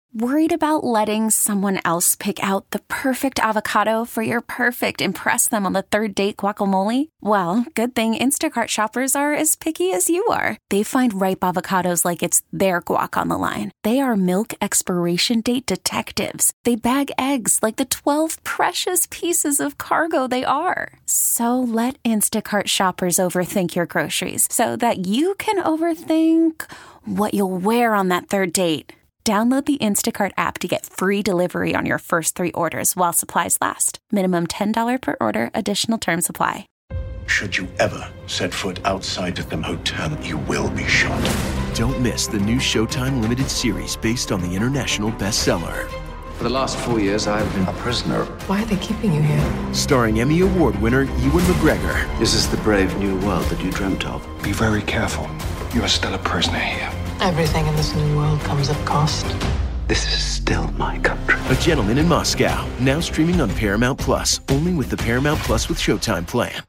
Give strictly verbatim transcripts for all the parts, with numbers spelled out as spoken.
Worried about letting someone else pick out the perfect avocado for your perfect impress them on the third date guacamole? Well, good thing Instacart shoppers are as picky as you are. They find ripe avocados like it's their guac on the line. They are milk expiration date detectives. They bag eggs like the twelve precious pieces of cargo they are. So let Instacart shoppers overthink your groceries so that you can overthink what you'll wear on that third date. Download the Instacart app to get free delivery on your first three orders while supplies last. Minimum ten dollars per order. Additional terms apply. Should you ever set foot outside of the hotel, you will be shot. Don't miss the new Showtime limited series based on the international bestseller. For the last four years, I've been a prisoner. Why are they keeping you here? Starring Emmy Award winner Ewan McGregor. This is the brave new world that you dreamt of. Be very careful. You are still a prisoner here. Everything in this new world comes at cost. This is still my country. A Gentleman in Moscow, now streaming on Paramount Plus, only with the Paramount Plus with Showtime plan.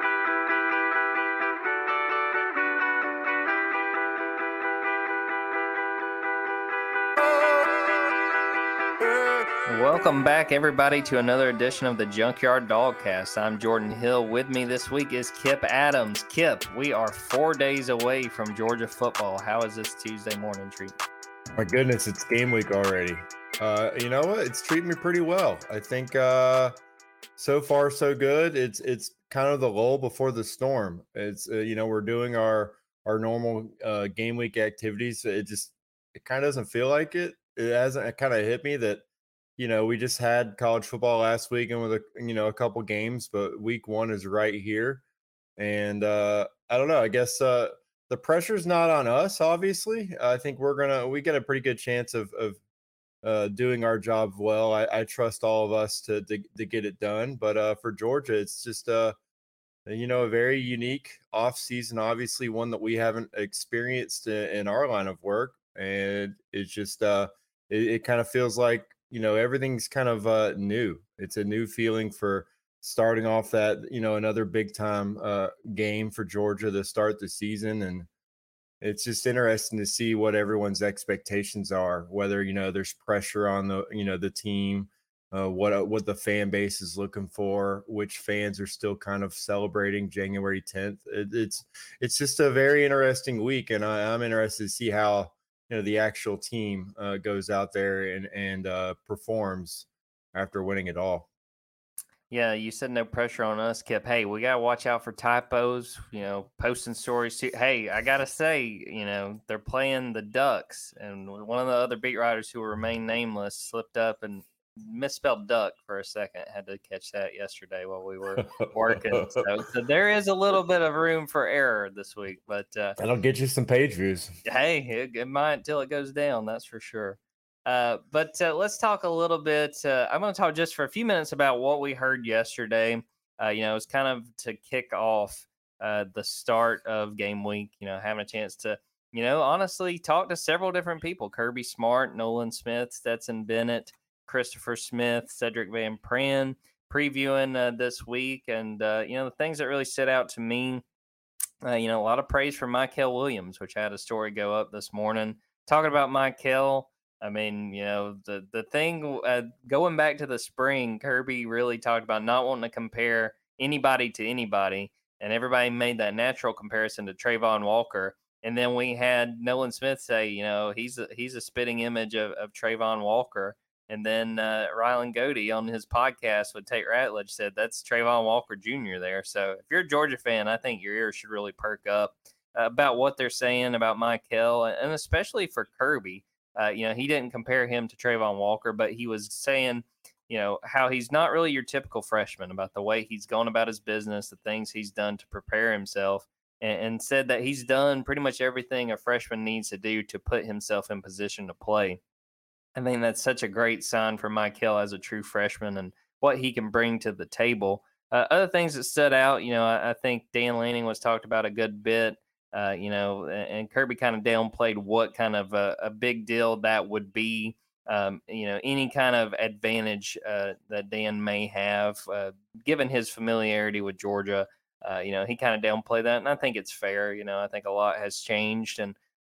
Welcome back, everybody, to another edition of the Junkyard Dogcast. I'm Jordan Hill. With me this week is Kip Adams. Kip, we are four days away from Georgia football. How is this Tuesday morning treat? My goodness, it's game week already. Uh, you know what? It's treating me pretty well. I think uh, so far so good. It's it's kind of the lull before the storm. It's uh, you know we're doing our our normal uh, game week activities. It just it kind of doesn't feel like it. It hasn't. It kind of hit me that. You know, we just had college football last weekend with a you know a couple games, but week one is right here, and uh, I don't know. I guess uh, the pressure's not on us. Obviously, I think we're gonna we get a pretty good chance of of uh, doing our job well. I, I trust all of us to to, to get it done. But uh, for Georgia, it's just uh, you know a very unique off season. Obviously, one that we haven't experienced in, in our line of work, and it's just uh, it, it kind of feels like. You know, everything's kind of uh, new. It's a new feeling for starting off that, you know, another big time uh, game for Georgia to start the season. And it's just interesting to see what everyone's expectations are, whether, you know, there's pressure on the, you know, the team, uh, what, uh, what the fan base is looking for, which fans are still kind of celebrating January tenth. It, it's, it's just a very interesting week. And I, I'm interested to see how, you know, the actual team uh, goes out there and, and uh, performs after winning it all. Yeah, you said no pressure on us, Kip. Hey, we got to watch out for typos, you know, posting stories too. Hey, I got to say, you know, they're playing the Ducks, and one of the other beat writers who will remain nameless slipped up and misspelled duck for a second. Had to catch that yesterday while we were working. so, so there is a little bit of room for error this week, but uh, that'll get you some page views. Hey, it, it might until it goes down. That's for sure. Uh, but uh, let's talk a little bit. Uh, I'm going to talk just for a few minutes about what we heard yesterday. Uh, you know, it's kind of to kick off uh, the start of game week. You know, having a chance to, you know, honestly talk to several different people: Kirby Smart, Nolan Smith, Stetson Bennett, Christopher Smith, Cedric Van Pran, previewing uh, this week. And, uh, you know, the things that really stood out to me, uh, you know, a lot of praise for Mykel Williams, which I had a story go up this morning talking about Mykel. I mean, you know, the, the thing uh, going back to the spring, Kirby really talked about not wanting to compare anybody to anybody. And everybody made that natural comparison to Trayvon Walker. And then we had Nolan Smith say, you know, he's a, he's a spitting image of, of Trayvon Walker. And then uh, Rylan Goody on his podcast with Tate Ratledge said that's Trayvon Walker Junior there. So if you're a Georgia fan, I think your ears should really perk up uh, about what they're saying about Mykel, and especially for Kirby. Uh, you know, he didn't compare him to Trayvon Walker, but he was saying, you know, how he's not really your typical freshman, about the way he's gone about his business, the things he's done to prepare himself, and, and said that he's done pretty much everything a freshman needs to do to put himself in position to play. I think that's such a great sign for Mykel as a true freshman and what he can bring to the table. Uh, other things that stood out, you know, I, I think Dan Lanning was talked about a good bit, uh, you know, and, and Kirby kind of downplayed what kind of a, a big deal that would be, um, you know, any kind of advantage uh, that Dan may have, uh, given his familiarity with Georgia. Uh, you know, he kind of downplayed that, and I think it's fair. You know, I think a lot has changed, and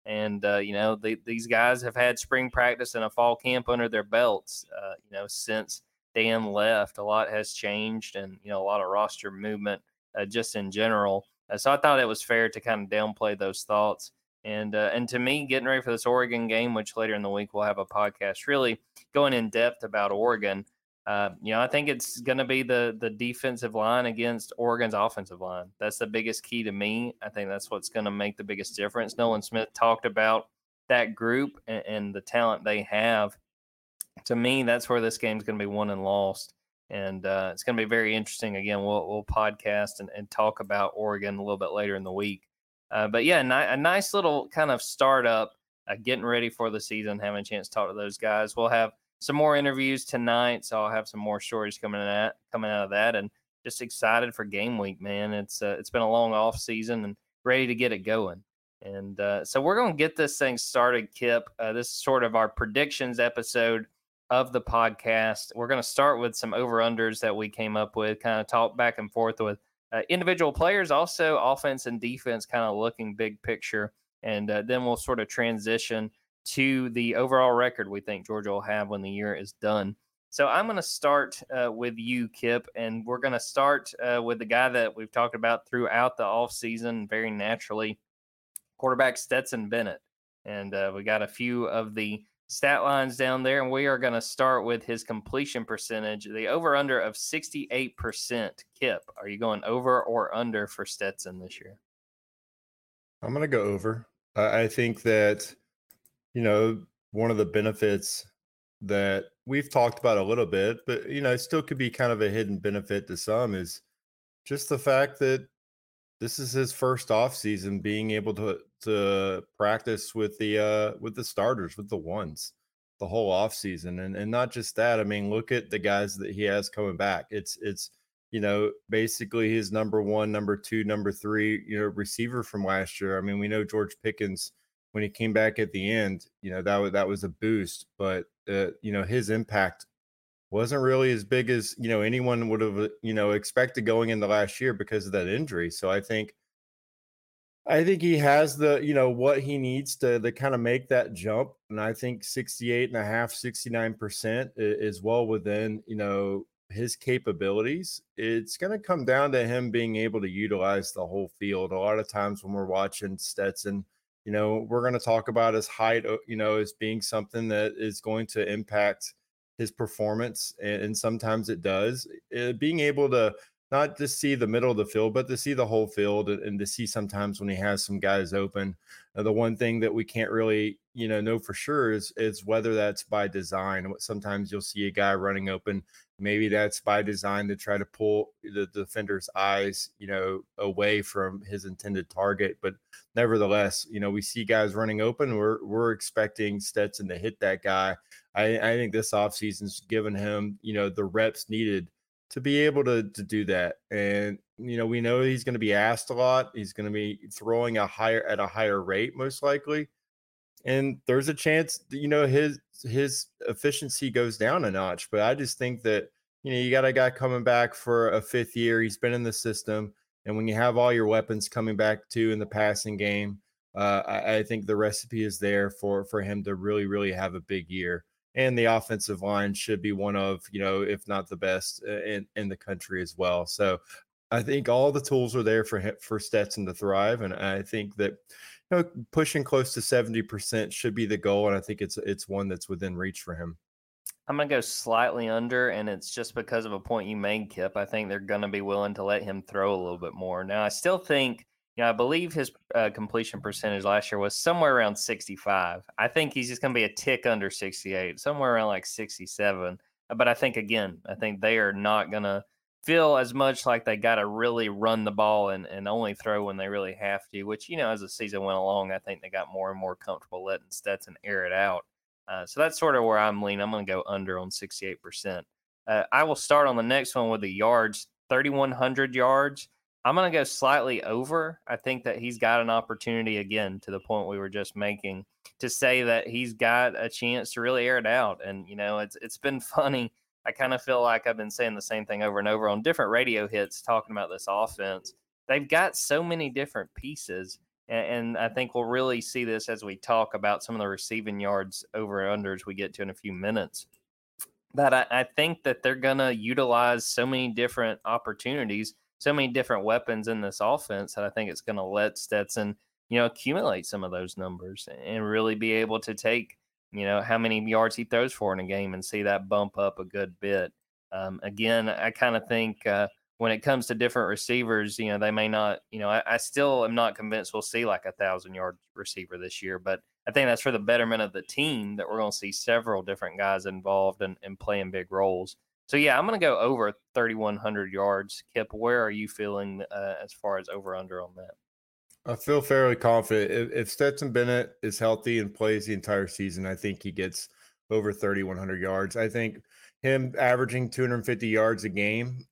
And, uh, you know, the, these guys have had spring practice and a fall camp under their belts, uh, you know, since Dan left. A lot has changed and, you know, a lot of roster movement uh, just in general. Uh, so I thought it was fair to kind of downplay those thoughts. And uh, and to me, getting ready for this Oregon game, which later in the week we'll have a podcast really going in depth about Oregon, uh, you know, I think it's going to be the the defensive line against Oregon's offensive line. That's the biggest key to me. I think that's what's going to make the biggest difference. Nolan Smith talked about that group and, and the talent they have. To me, that's where this game's going to be won and lost. And uh, it's going to be very interesting. Again, we'll, we'll podcast and, and talk about Oregon a little bit later in the week. Uh, but yeah, ni- a nice little kind of startup, uh, getting ready for the season, having a chance to talk to those guys. We'll have some more interviews tonight, so I'll have some more stories coming out coming out of that, and just excited for game week, man. It's uh, it's been a long off season and ready to get it going. And uh, so we're going to get this thing started, Kip. Uh, this is sort of our predictions episode of the podcast. We're going to start with some over-unders that we came up with, kind of talk back and forth with Uh, individual players, also offense and defense, kind of looking big picture. And uh, then we'll sort of transition to the overall record we think Georgia will have when the year is done. So I'm going to start uh, with you, Kip, and we're going to start uh, with the guy that we've talked about throughout the offseason very naturally, quarterback Stetson Bennett. And uh, we got a few of the stat lines down there, and we are going to start with his completion percentage, the over-under of sixty-eight percent. Kip, are you going over or under for Stetson this year? I'm going to go over. I I think that, you know, one of the benefits that we've talked about a little bit, but, you know, it still could be kind of a hidden benefit to some, is just the fact that this is his first off season being able to to practice with the uh with the starters, with the ones, the whole off season. And and not just that, I mean, look at the guys that he has coming back. It's it's you know, basically his number one, number two, number three, you know, receiver from last year. I mean, we know George Pickens, when he came back at the end, you know, that was that was a boost, but uh, you know, his impact wasn't really as big as, you know, anyone would have, you know, expected going into last year because of that injury. So I think I think he has the, you know, what he needs to to kind of make that jump. And I think sixty-eight and a half, sixty-nine percent is well within, you know, his capabilities. It's going to come down to him being able to utilize the whole field. A lot of times when we're watching Stetson, you know, we're going to talk about his height, you know, as being something that is going to impact his performance. And, and sometimes it does. Uh, being able to not just see the middle of the field, but to see the whole field, and, and to see sometimes when he has some guys open. Uh, the one thing that we can't really, you know, know for sure is, is whether that's by design. Sometimes you'll see a guy running open. Maybe that's by design to try to pull the defender's eyes, you know, away from his intended target. But nevertheless, you know, we see guys running open. We're we're expecting Stetson to hit that guy. I, I think this offseason's given him, you know, the reps needed to be able to to do that. And, you know, we know he's going to be asked a lot. He's going to be throwing a higher at a higher rate, most likely. And there's a chance that, you know, his his efficiency goes down a notch. But I just think that, you know, you got a guy coming back for a fifth year. He's been in the system. And when you have all your weapons coming back too in the passing game, uh, I, I think the recipe is there for for him to really, really have a big year. And the offensive line should be one of, you know, if not the best in, in the country as well. So I think all the tools are there for him, for Stetson to thrive. And I think that, you know, pushing close to seventy percent should be the goal. And I think it's it's one that's within reach for him. I'm going to go slightly under, and it's just because of a point you made, Kip. I think they're going to be willing to let him throw a little bit more. Now, I still think, you know, I believe his uh, completion percentage last year was somewhere around sixty-five. I think he's just going to be a tick under sixty-eight, somewhere around like sixty-seven. But I think, again, I think they are not going to feel as much like they got to really run the ball and, and only throw when they really have to, which, you know, as the season went along, I think they got more and more comfortable letting Stetson air it out. Uh, so that's sort of where I'm leaning. I'm going to go under on sixty-eight percent. Uh, I will start on the next one with the yards, thirty-one hundred yards. I'm going to go slightly over. I think that he's got an opportunity, again, to the point we were just making, to say that he's got a chance to really air it out. And, you know, it's it's been funny. I kind of feel like I've been saying the same thing over and over on different radio hits talking about this offense. They've got so many different pieces. And, and I think we'll really see this as we talk about some of the receiving yards over and unders we get to in a few minutes. But I, I think that they're going to utilize so many different opportunities, so many different weapons in this offense that I think it's going to let Stetson, you know, accumulate some of those numbers and really be able to take, you know, how many yards he throws for in a game and see that bump up a good bit. Um, again, I kind of think uh, when it comes to different receivers, you know, they may not, you know, I, I still am not convinced we'll see like a thousand yard receiver this year, but I think that's for the betterment of the team that we're going to see several different guys involved and, and playing big roles. So, yeah, I'm going to go over thirty-one hundred yards. Kip, where are you feeling uh, as far as over under on that? I feel fairly confident. If, if Stetson Bennett is healthy and plays the entire season, I think he gets over thirty-one hundred yards. I think him averaging two hundred fifty yards a game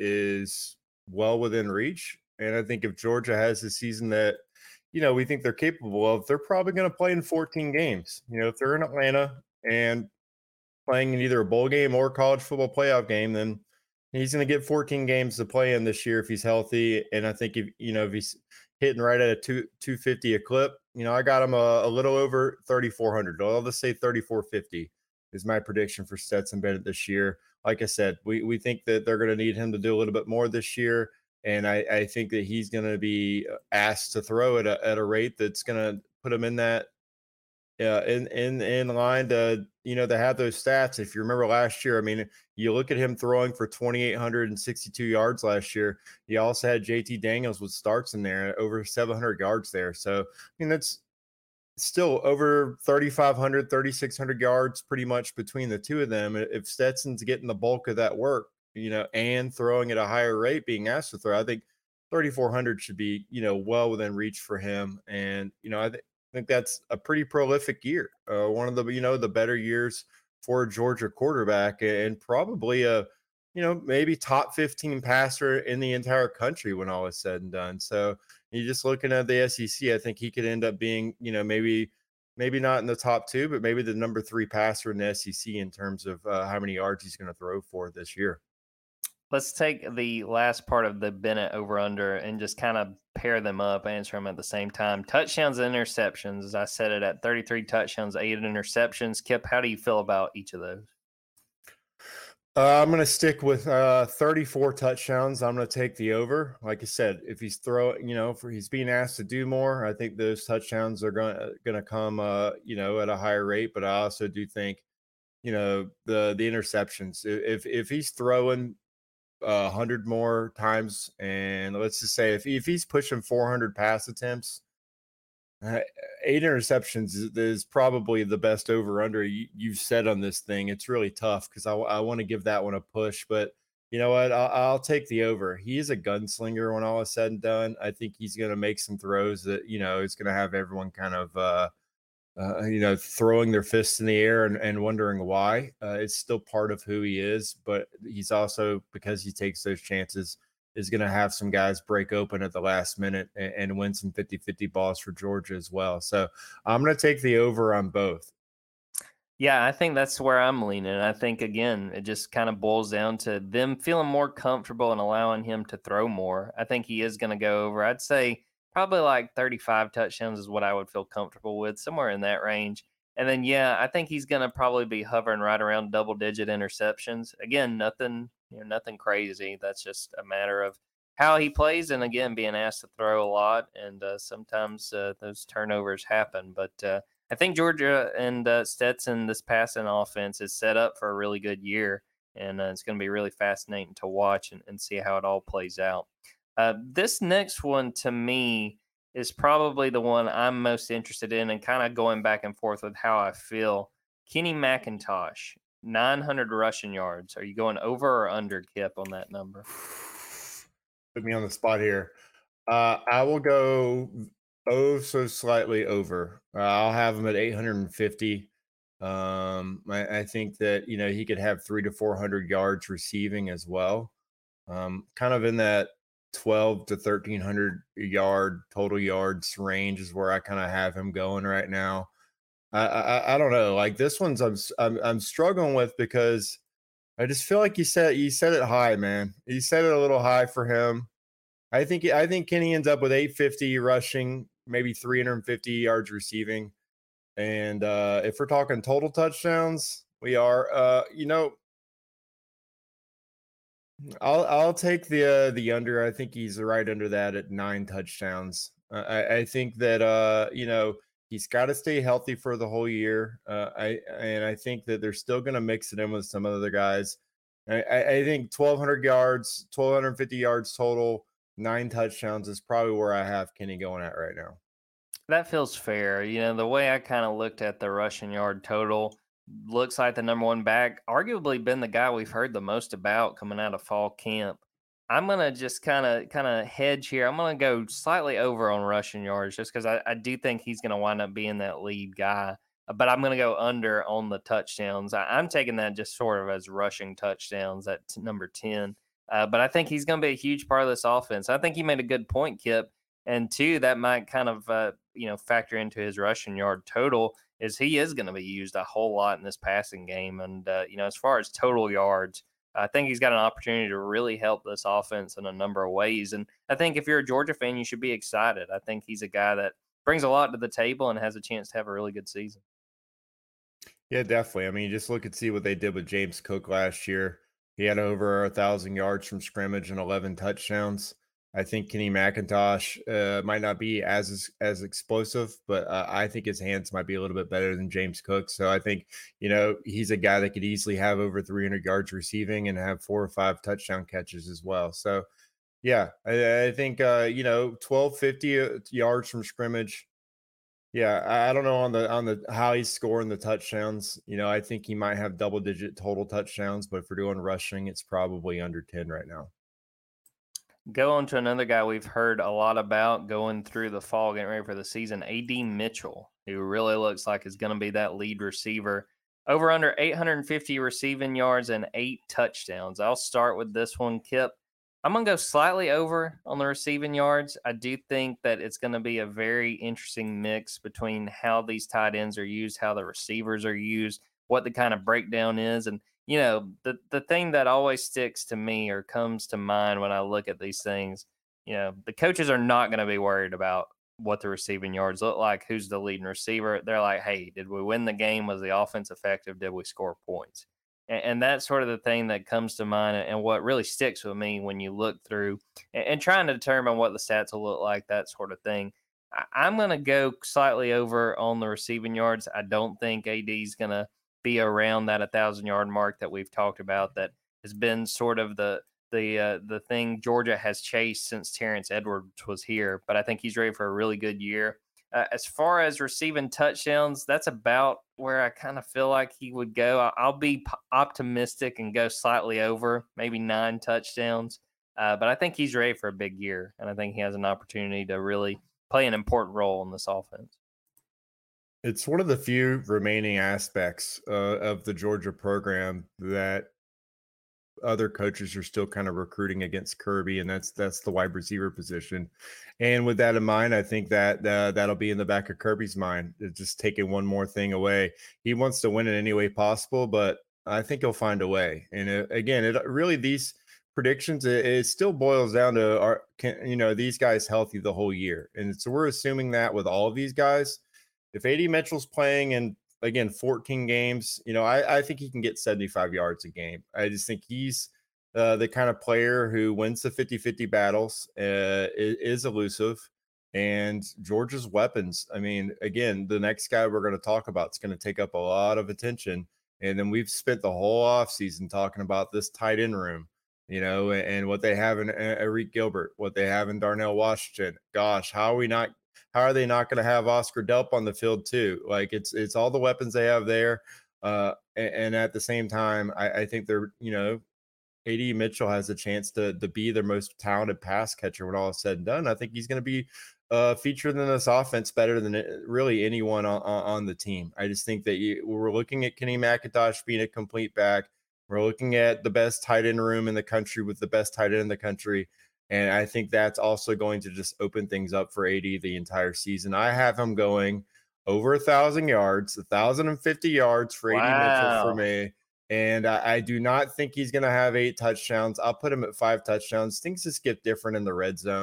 is well within reach. And I think if Georgia has the season that, you know, we think they're capable of, they're probably going to play in fourteen games. You know, if they're in Atlanta and playing in either a bowl game or college football playoff game, then he's going to get fourteen games to play in this year if he's healthy. And I think if, you know, if he's hitting right at a two, 250 a clip, you know, I got him a, a little over thirty-four hundred. I'll just say thirty-four fifty is my prediction for Stetson Bennett this year. Like I said, we, we think that they're going to need him to do a little bit more this year. And I, I think that he's going to be asked to throw at a, at a rate that's going to put him in that, uh, in, in, in line to, you know, to have those stats. If you remember last year, I mean, you look at him throwing for two thousand eight hundred sixty-two yards last year. You also had J T Daniels with starts in there, over seven hundred yards there. So, I mean, that's still over thirty-five hundred, thirty-six hundred yards pretty much between the two of them. If Stetson's getting the bulk of that work, you know, and throwing at a higher rate, being asked to throw, I think thirty-four hundred should be, you know, well within reach for him. And, you know, I th- think that's a pretty prolific year. Uh, one of the, you know, the better years for a Georgia quarterback, and probably a, you know, maybe top fifteen passer in the entire country when all is said and done. So you're just looking at the S E C. I think he could end up being, you know, maybe, maybe not in the top two, but maybe the number three passer in the S E C in terms of uh, how many yards he's going to throw for this year. Let's take the last part of the Bennett over-under and just kind of pair them up, answer them at the same time. Touchdowns and interceptions, as I said it, at thirty-three touchdowns, eight interceptions. Kip, how do you feel about each of those? Uh, I'm going to stick with uh, thirty-four touchdowns. I'm going to take the over. Like I said, if he's throwing, you know, for he's being asked to do more, I think those touchdowns are going to going to come, uh, you know, at a higher rate. But I also do think, you know, the the interceptions. If if he's throwing a hundred more times, and let's just say if if he's pushing four hundred pass attempts, uh, eight interceptions is, is probably the best over under you, you've said on this thing. It's really tough because I, I want to give that one a push, but you know what? I'll, I'll take the over. He's a gunslinger when all is said and done. I think he's going to make some throws that, you know, it's going to have everyone kind of, uh, uh, you know, throwing their fists in the air and, and wondering why. Uh, it's still part of who he is, but he's also, because he takes those chances, is going to have some guys break open at the last minute and, and win some fifty-fifty balls for Georgia as well. So I'm going to take the over on both. Yeah, I think that's where I'm leaning. I think, again, it just kind of boils down to them feeling more comfortable and allowing him to throw more. I think he is going to go over. I'd say probably like thirty-five touchdowns is what I would feel comfortable with, somewhere in that range. And then, yeah, I think he's going to probably be hovering right around double-digit interceptions. Again, nothing, you know, nothing crazy. That's just a matter of how he plays, and again, being asked to throw a lot, and uh, sometimes uh, those turnovers happen. But uh, I think Georgia and uh, Stetson, this passing offense, is set up for a really good year, and uh, it's going to be really fascinating to watch and, and see how it all plays out. Uh, this next one, to me, is probably the one I'm most interested in, and kind of going back and forth with how I feel. Kenny McIntosh, nine hundred rushing yards. Are you going over or under, Kip, on that number? Put me on the spot here. Uh, I will go oh so slightly over. Uh, I'll have him at eight hundred fifty. Um, I, I think that, you know, he could have three to four hundred yards receiving as well. Um, kind of in that twelve to thirteen hundred yard total yards range is where I kind of have him going right now. I, I I don't know. Like this one's I'm I'm I'm struggling with because I just feel like you said you said it high, man. You said it a little high for him. I think I think Kenny ends up with eight fifty rushing, maybe three hundred fifty yards receiving. And uh, if we're talking total touchdowns, we are, uh, you know, I'll I'll take the uh, the under. I think he's right under that at nine touchdowns. Uh, I I think that uh, you know, he's got to stay healthy for the whole year. Uh, I and I think that they're still going to mix it in with some other guys. I, I I think twelve hundred yards, twelve fifty yards total, nine touchdowns is probably where I have Kenny going at right now. That feels fair. You know, the way I kind of looked at the rushing yard total, looks like the number one back, arguably been the guy we've heard the most about coming out of fall camp. I'm gonna just kind of kind of hedge here. I'm gonna go slightly over on rushing yards just because I, I do think he's gonna wind up being that lead guy. Uh, But I'm gonna go under on the touchdowns. I, I'm taking that just sort of as rushing touchdowns at t- number ten. Uh, but I think he's gonna be a huge part of this offense. I think you made a good point, Kip. And two, that might kind of uh, you know factor into his rushing yard total. Is he is going to be used a whole lot in this passing game, and uh, you know as far as total yards, I think he's got an opportunity to really help this offense in a number of ways. And I think if you're a Georgia fan, you should be excited. I think he's a guy that brings a lot to the table and has a chance to have a really good season. Yeah, definitely. I mean, you just look and see what they did with James Cook last year. He had over a thousand yards from scrimmage and eleven touchdowns. I think Kenny McIntosh uh, might not be as as explosive, but uh, I think his hands might be a little bit better than James Cook. So I think, you know, he's a guy that could easily have over three hundred yards receiving and have four or five touchdown catches as well. So, yeah, I, I think, uh, you know, twelve fifty yards from scrimmage. Yeah, I I don't know on the on the how he's scoring the touchdowns. You know, I think he might have double digit total touchdowns, but if we're doing rushing, it's probably under ten right now. Go on to another guy we've heard a lot about going through the fall, getting ready for the season, A D Mitchell, who really looks like is going to be that lead receiver. Over under eight hundred fifty receiving yards and eight touchdowns. I'll start with this one, Kip. I'm going to go slightly over on the receiving yards. I do think that it's going to be a very interesting mix between how these tight ends are used, how the receivers are used, what the kind of breakdown is. And you know, the, the thing that always sticks to me or comes to mind when I look at these things, you know, the coaches are not going to be worried about what the receiving yards look like, who's the leading receiver. They're like, hey, did we win the game? Was the offense effective? Did we score points? And, and that's sort of the thing that comes to mind and what really sticks with me when you look through and, and trying to determine what the stats will look like, that sort of thing. I, I'm going to go slightly over on the receiving yards. I don't think A D is going to be around that a thousand yard mark that we've talked about. That has been sort of the the uh, the thing Georgia has chased since Terrence Edwards was here. But I think he's ready for a really good year. Uh, as far as receiving touchdowns, that's about where I kind of feel like he would go. I- I'll be p- optimistic and go slightly over, maybe nine touchdowns. Uh, but I think he's ready for a big year, and I think he has an opportunity to really play an important role in this offense. It's one of the few remaining aspects uh, of the Georgia program that other coaches are still kind of recruiting against Kirby, and that's that's the wide receiver position. And with that in mind, I think that uh, that'll be in the back of Kirby's mind, just taking one more thing away. He wants to win in any way possible, but I think he'll find a way. And it, again, it really these predictions it, it still boils down to our, can, you know, these guys healthy the whole year, and so we're assuming that with all of these guys. If A D Mitchell's playing in, again, fourteen games, you know, I, I think he can get seventy-five yards a game. I just think he's uh, the kind of player who wins the fifty-fifty battles, uh, is, is elusive, and Georgia's weapons. I mean, again, the next guy we're going to talk about is going to take up a lot of attention. And then we've spent the whole offseason talking about this tight end room, you know, and, and what they have in Eric Gilbert, what they have in Darnell Washington. Gosh, how are we not – how are they not going to have Oscar Delp on the field too? Like it's it's all the weapons they have there, uh, and, and at the same time, I, I think they're you know, A D Mitchell has a chance to to be their most talented pass catcher when all is said and done. I think he's going to be uh, featured in this offense better than really anyone on, on the team. I just think that you, we're looking at Kenny McIntosh being a complete back. We're looking at the best tight end room in the country with the best tight end in the country. And I think that's also going to just open things up for A D the entire season. I have him going over a thousand yards, a thousand and fifty yards for wow. A D Mitchell for me. And I, I do not think he's going to have eight touchdowns. I'll put him at five touchdowns. Things just get different in the red zone.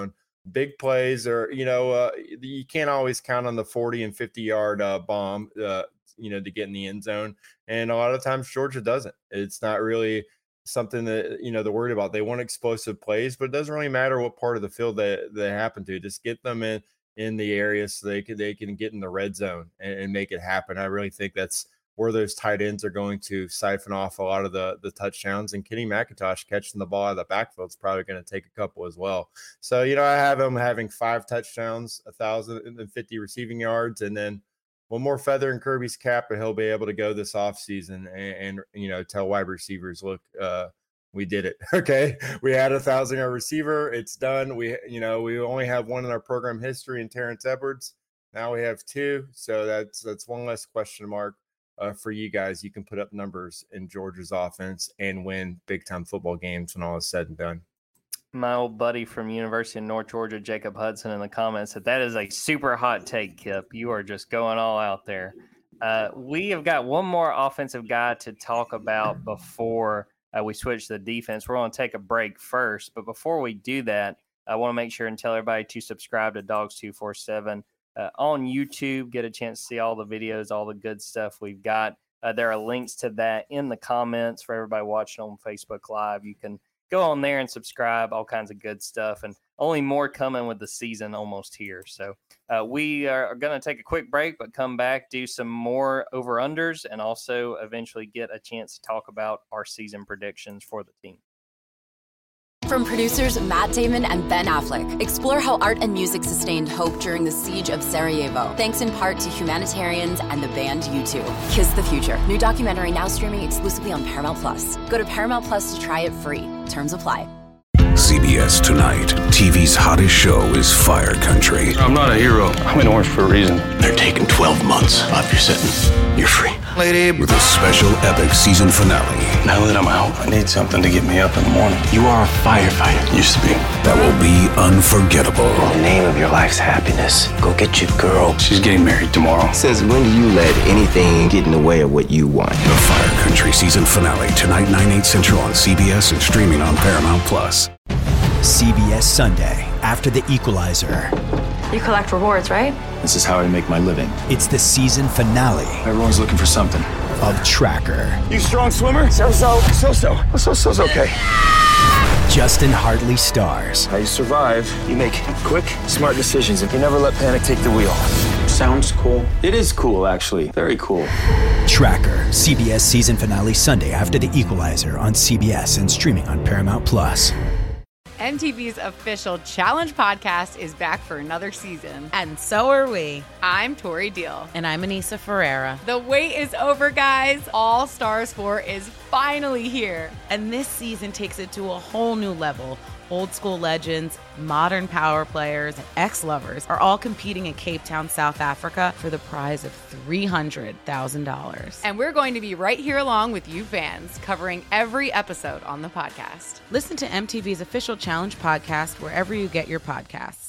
big plays or, you know, uh, you can't always count on the forty and fifty yard uh, bomb, uh, you know, to get in the end zone. And a lot of times Georgia doesn't. It's not really something that, you know, they're worried about. They want explosive plays, but it doesn't really matter what part of the field they, they happen to. Just get them in, in the area so they can, they can get in the red zone and, and make it happen. I really think that's where those tight ends are going to siphon off a lot of the, the touchdowns, and Kenny McIntosh catching the ball out of the backfield is probably going to take a couple as well. So, you know, I have him having five touchdowns, one thousand fifty receiving yards, and then one more feather in Kirby's cap, and he'll be able to go this offseason and, and, you know, tell wide receivers, look, uh, we did it. Okay. We had a thousand yard receiver. It's done. We, you know, we only have one in our program history in Terrence Edwards. Now we have two. So that's, that's one less question mark. Uh, for you guys. You can put up numbers in Georgia's offense and win big time football games when all is said and done. My old buddy from University of North Georgia, Jacob Hudson, in the comments said that is a super hot take, Kip. You are just going all out there. Uh, we have got one more offensive guy to talk about before uh, we switch to the defense. We're going to take a break first, but before we do that, I want to make sure and tell everybody to subscribe to Dogs two forty-seven. Uh, on YouTube, get a chance to see all the videos, all the good stuff we've got. Uh, there are links to that in the comments for everybody watching on Facebook Live. You can go on there and subscribe, all kinds of good stuff, and only more coming with the season almost here. So uh, we are, are going to take a quick break, but come back, do some more over-unders, and also eventually get a chance to talk about our season predictions for the team. From producers Matt Damon and Ben Affleck, explore how art and music sustained hope during the siege of Sarajevo, thanks in part to humanitarians and the band U two. Kiss the Future. New documentary now streaming exclusively on Paramount Plus. Go to Paramount Plus to try it free. Terms apply. C B S Tonight. T V's hottest show is Fire Country. I'm not a hero. I'm in orange for a reason. They're taking twelve months off your sentence. You're free. Lady, with a special epic season finale. Now that I'm out, I need something to get me up in the morning. You are a firefighter. Used to be. That will be unforgettable. In the name of your life's happiness, go get your girl. She's getting married tomorrow. Since when do you let anything get in the way of what you want? The Fire Country season finale tonight, nine, eight Central on C B S and streaming on Paramount Plus. C B S Sunday, after The Equalizer. You collect rewards, right? This is how I make my living. It's the season finale. Everyone's looking for something. Of Tracker. You strong swimmer? So-so. So-so. So-so's okay. Justin Hartley stars. How you survive, you make quick, smart decisions, and you never let panic take the wheel. Sounds cool. It is cool, actually. Very cool. Tracker, C B S season finale Sunday after The Equalizer on C B S and streaming on Paramount Plus. M T V's official Challenge podcast is back for another season. And so are we. I'm Tori Deal. And I'm Anissa Ferreira. The wait is over, guys. All Stars four is finally here. And this season takes it to a whole new level. Old school legends, modern power players, and ex-lovers are all competing in Cape Town, South Africa for the prize of three hundred thousand dollars. And we're going to be right here along with you fans, covering every episode on the podcast. Listen to M T V's official Challenge podcast wherever you get your podcasts.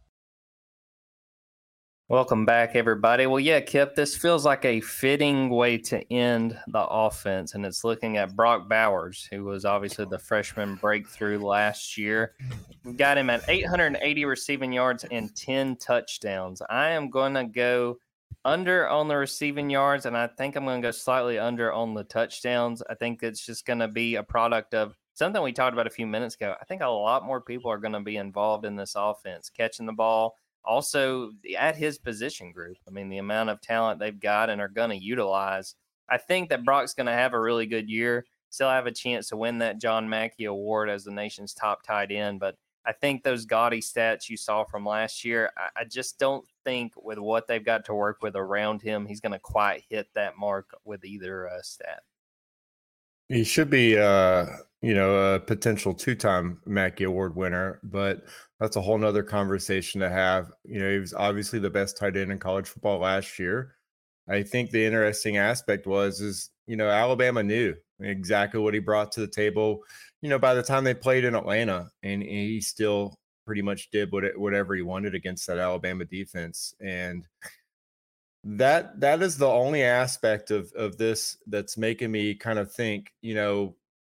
Welcome back, everybody. Well, yeah, Kip, this feels like a fitting way to end the offense, and it's looking at Brock Bowers, who was obviously the freshman breakthrough last year. We've got him at eight hundred eighty receiving yards and ten touchdowns. I am going to go under on the receiving yards, and I think I'm going to go slightly under on the touchdowns. I think it's just going to be a product of something we talked about a few minutes ago. I think a lot more people are going to be involved in this offense, catching the ball. Also, at his position group, I mean, the amount of talent they've got and are going to utilize. I think that Brock's going to have a really good year, still have a chance to win that John Mackey Award as the nation's top tight end. But I think those gaudy stats you saw from last year, I, I just don't think with what they've got to work with around him, he's going to quite hit that mark with either uh, stat. He should be, uh, you know, a potential two-time Mackey Award winner, but that's a whole nother conversation to have. You know, he was obviously the best tight end in college football last year. I think the interesting aspect was, is, you know, Alabama knew exactly what he brought to the table, you know, by the time they played in Atlanta, and he still pretty much did what it, whatever he wanted against that Alabama defense. And that that is the only aspect of of this that's making me kind of think, you know,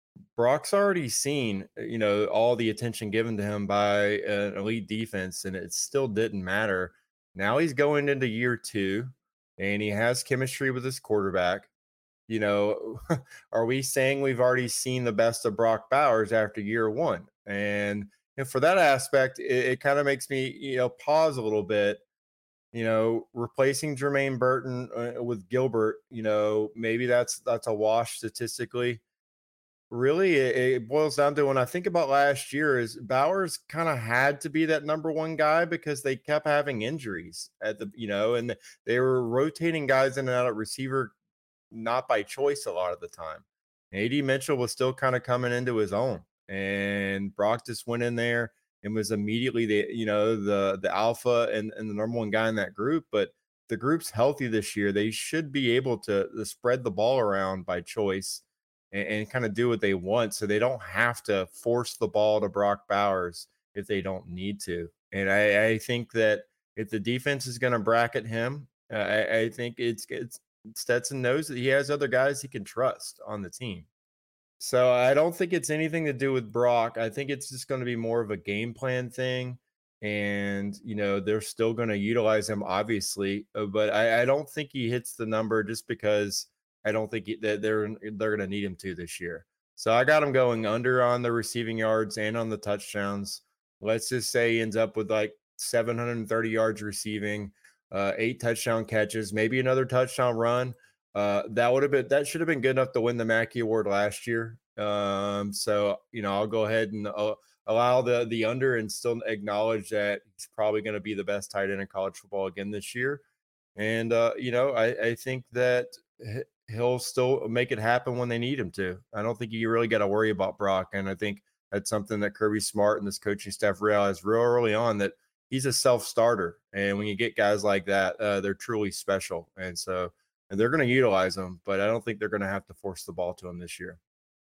Brock's already seen, you know, all the attention given to him by an elite defense, and it still didn't matter. Now he's going into year two, and he has chemistry with his quarterback. You know, are we saying we've already seen the best of Brock Bowers after year one? And, and for that aspect, it, it kind of makes me, you know, pause a little bit. You know, replacing Jermaine Burton uh, with Gilbert, you know, maybe that's that's a wash statistically. Really, it, it boils down to when I think about last year, is Bowers kind of had to be that number one guy because they kept having injuries at the, you know, and they were rotating guys in and out at receiver, not by choice a lot of the time. A D Mitchell was still kind of coming into his own, and Brock just went in there and was immediately the, you know, the the alpha and, and the number one guy in that group. But the group's healthy this year. They should be able to, to spread the ball around by choice and, and kind of do what they want. So they don't have to force the ball to Brock Bowers if they don't need to. And I, I think that if the defense is going to bracket him, uh, I, I think it's it's Stetson knows that he has other guys he can trust on the team. So I don't think it's anything to do with Brock. I think it's just going to be more of a game plan thing. And, you know, they're still going to utilize him, obviously. uh, But I, I don't think he hits the number just because I don't think he, that they're they're going to need him to this year. So I got him going under on the receiving yards and on the touchdowns. Let's just say he ends up with like seven hundred thirty yards receiving, uh, eight touchdown catches, maybe another touchdown run. Uh, that would have been that should have been good enough to win the Mackey Award last year. Um, so you know, I'll go ahead and uh, allow the the under and still acknowledge that he's probably going to be the best tight end in college football again this year. And uh, you know, I, I think that he'll still make it happen when they need him to. I don't think you really got to worry about Brock, and I think that's something that Kirby Smart and this coaching staff realized real early on, that he's a self-starter, and when you get guys like that, uh, they're truly special. And so. And they're going to utilize him, but I don't think they're going to have to force the ball to him this year.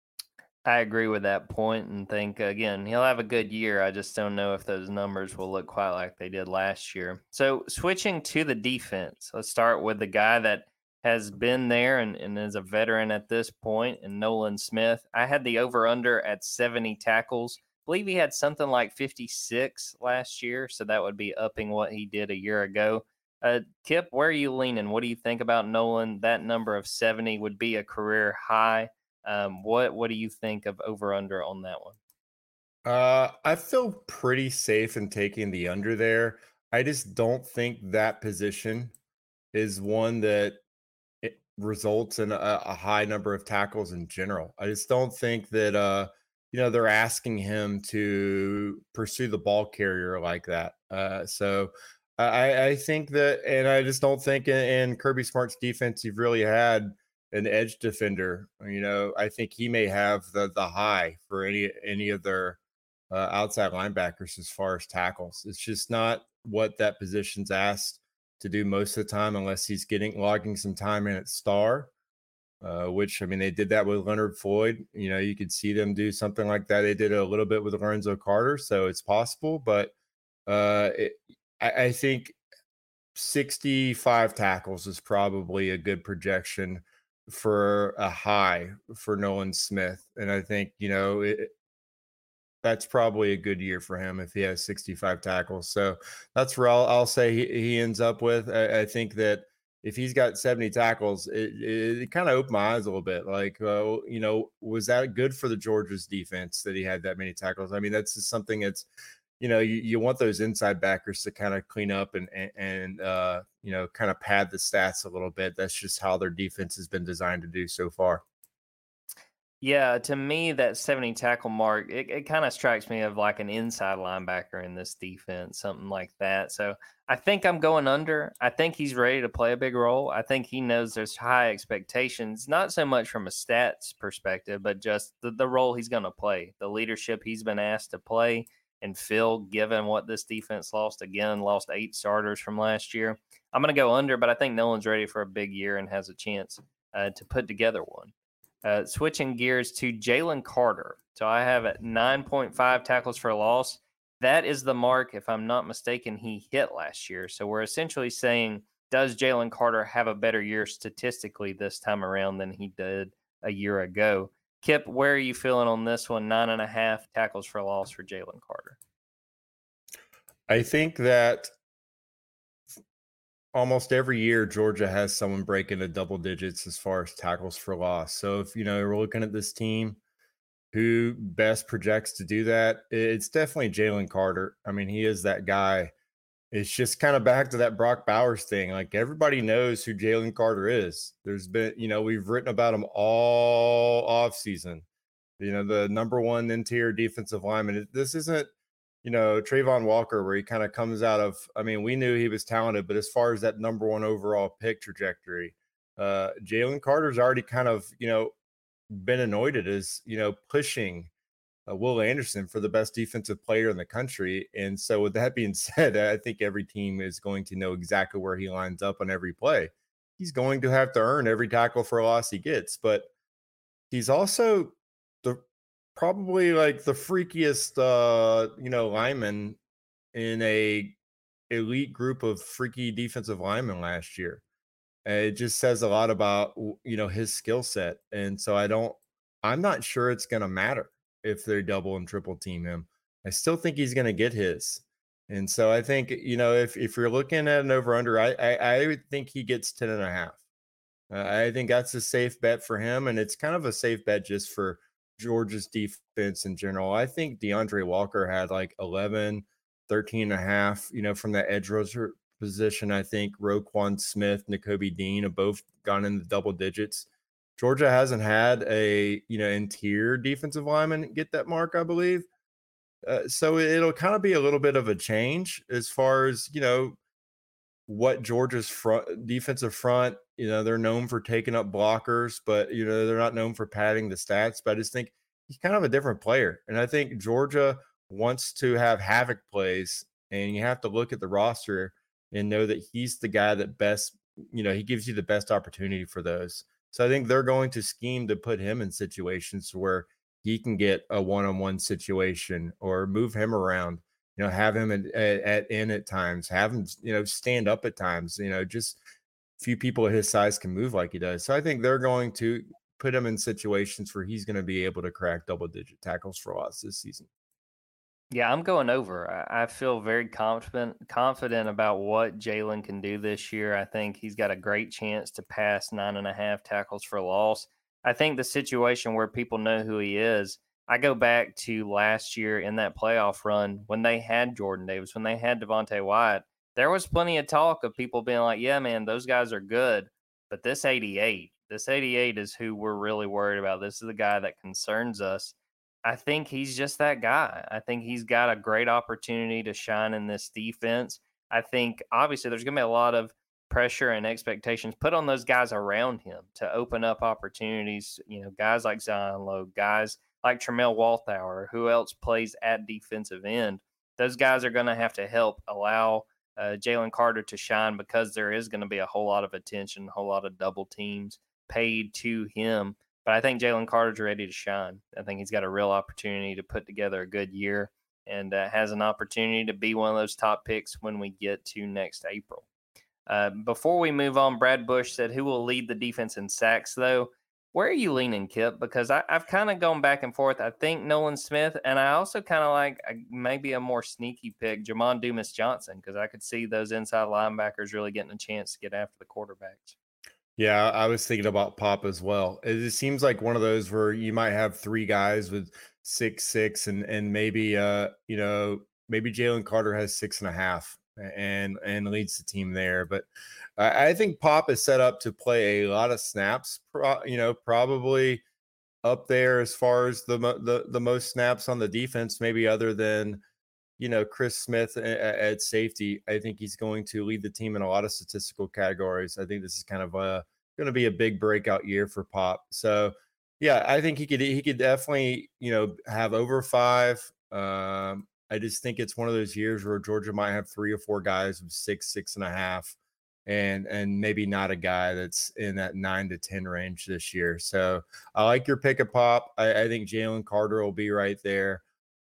I agree with that point and think, again, he'll have a good year. I just don't know if those numbers will look quite like they did last year. So switching to the defense, let's start with the guy that has been there and, and is a veteran at this point, and Nolan Smith. I had the over-under at seventy tackles. I believe he had something like fifty-six last year, so that would be upping what he did a year ago. Uh, Kip, where are you leaning? What do you think about Nolan? That number of seventy would be a career high. Um, what what do you think of over under on that one? Uh, I feel pretty safe in taking the under there. I just don't think that position is one that it results in a, a high number of tackles in general. I just don't think that uh, you know, they're asking him to pursue the ball carrier like that. Uh, so. I, I think that, and I just don't think in, in Kirby Smart's defense, you've really had an edge defender. You know, I think he may have the the high for any any of their uh, outside linebackers as far as tackles. It's just not what that position's asked to do most of the time, unless he's getting logging some time in at star. Uh, which I mean, they did that with Leonard Floyd. You know, you could see them do something like that. They did it a little bit with Lorenzo Carter, so it's possible, but uh, it, I think sixty-five tackles is probably a good projection for a high for Nolan Smith. And I think, you know, it, that's probably a good year for him if he has sixty-five tackles. So that's where I'll, I'll say he, he ends up with. I, I think that if he's got seventy tackles, it, it, it kind of opened my eyes a little bit. Like, uh, you know, was that good for the Georgia's defense that he had that many tackles? I mean, that's just something that's, you know, you, you want those inside backers to kind of clean up and, and, and uh, you know, kind of pad the stats a little bit. That's just how their defense has been designed to do so far. Yeah, to me, that seventy tackle mark, it, it kind of strikes me of like an inside linebacker in this defense, something like that. So I think I'm going under. I think he's ready to play a big role. I think he knows there's high expectations, not so much from a stats perspective, but just the, the role he's going to play, the leadership he's been asked to play and fill, given what this defense lost. Again, lost eight starters from last year. I'm going to go under, but I think Nolan's ready for a big year and has a chance uh, to put together one. Uh, switching gears to Jalen Carter. So I have at nine point five tackles for a loss. That is the mark, if I'm not mistaken, he hit last year. So we're essentially saying, does Jalen Carter have a better year statistically this time around than he did a year ago? Kip, where are you feeling on this one? Nine and a half tackles for loss for Jalen Carter. I think that almost every year Georgia has someone break into double digits as far as tackles for loss. So if, you know, we're looking at this team, who best projects to do that? It's definitely Jalen Carter. I mean, he is that guy. It's just kind of back to that Brock Bowers thing. Like, everybody knows who Jalen Carter is. There's been, you know, we've written about him all off season. You know, the number one interior defensive lineman. This isn't, you know, Trayvon Walker, where he kind of comes out of, I mean, we knew he was talented, but as far as that number one overall pick trajectory, uh, Jalen Carter's already kind of, you know, been anointed as, you know, pushing uh, Will Anderson for the best defensive player in the country. And so with that being said, I think every team is going to know exactly where he lines up on every play. He's going to have to earn every tackle for a loss he gets, but he's also the probably like the freakiest, uh, you know, lineman in a elite group of freaky defensive linemen last year. It just says a lot about, you know, his skill set. And so I don't, I'm not sure it's going to matter if they double and triple team him. I still think he's going to get his. And so I think, you know, if, if you're looking at an over under, I, I, I would think he gets ten and a half. Uh, I think that's a safe bet for him. And it's kind of a safe bet just for Georgia's defense in general. I think DeAndre Walker had like eleven, thirteen and a half, you know, from that edge rusher position. I think Roquan Smith, Nakobe Dean have both gone in the double digits. Georgia hasn't had a, you know, interior defensive lineman get that mark, I believe. Uh, so it'll kind of be a little bit of a change as far as, you know, what Georgia's front defensive front, you know, they're known for taking up blockers, but, you know, they're not known for padding the stats. But I just think he's kind of a different player. And I think Georgia wants to have havoc plays, and you have to look at the roster and know that he's the guy that best, you know, he gives you the best opportunity for those. So I think they're going to scheme to put him in situations where he can get a one-on-one situation or move him around, you know, have him at, at, at in at times, have him, you know, stand up at times, you know, just few people at his size can move like he does. So I think they're going to put him in situations where he's going to be able to crack double-digit tackles for loss this season. Yeah, I'm going over. I I feel very confident confident about what Jalen can do this year. I think he's got a great chance to pass nine and a half tackles for loss. I think the situation where people know who he is, I go back to last year in that playoff run when they had Jordan Davis, when they had Devontae Wyatt. There was plenty of talk of people being like, yeah, man, those guys are good. But this eighty-eight, this eighty-eight is who we're really worried about. This is the guy that concerns us. I think he's just that guy. I think he's got a great opportunity to shine in this defense. I think, obviously, there's going to be a lot of pressure and expectations put on those guys around him to open up opportunities. You know, guys like Zion Lowe, guys like Tramel Walthour, who else plays at defensive end. Those guys are going to have to help allow uh, Jalen Carter to shine, because there is going to be a whole lot of attention, a whole lot of double teams paid to him. But I think Jalen Carter's ready to shine. I think he's got a real opportunity to put together a good year, and uh, has an opportunity to be one of those top picks when we get to next April. Uh, before we move on, Brad Bush said, who will lead the defense in sacks, though? Where are you leaning, Kip? Because I, I've kind of gone back and forth. I think Nolan Smith, and I also kind of like a, maybe a more sneaky pick, Jamon Dumas Johnson, because I could see those inside linebackers really getting a chance to get after the quarterbacks. Yeah, I was thinking about Pop as well. It just seems like one of those where you might have three guys with six, six, and and maybe uh, you know, maybe Jalen Carter has six and a half and and leads the team there. But I, I think Pop is set up to play a lot of snaps. Pro, you know, probably up there as far as the the the most snaps on the defense, maybe other than, you know, Chris Smith at, at safety. I think he's going to lead the team in a lot of statistical categories. I think this is kind of a going to be a big breakout year for Pop. So, yeah, I think he could he could definitely, you know, have over five. Um, I just think it's one of those years where Georgia might have three or four guys with six, six and a half, and and maybe not a guy that's in that nine to ten range this year. So I like your pick of Pop. I, I think Jalen Carter will be right there.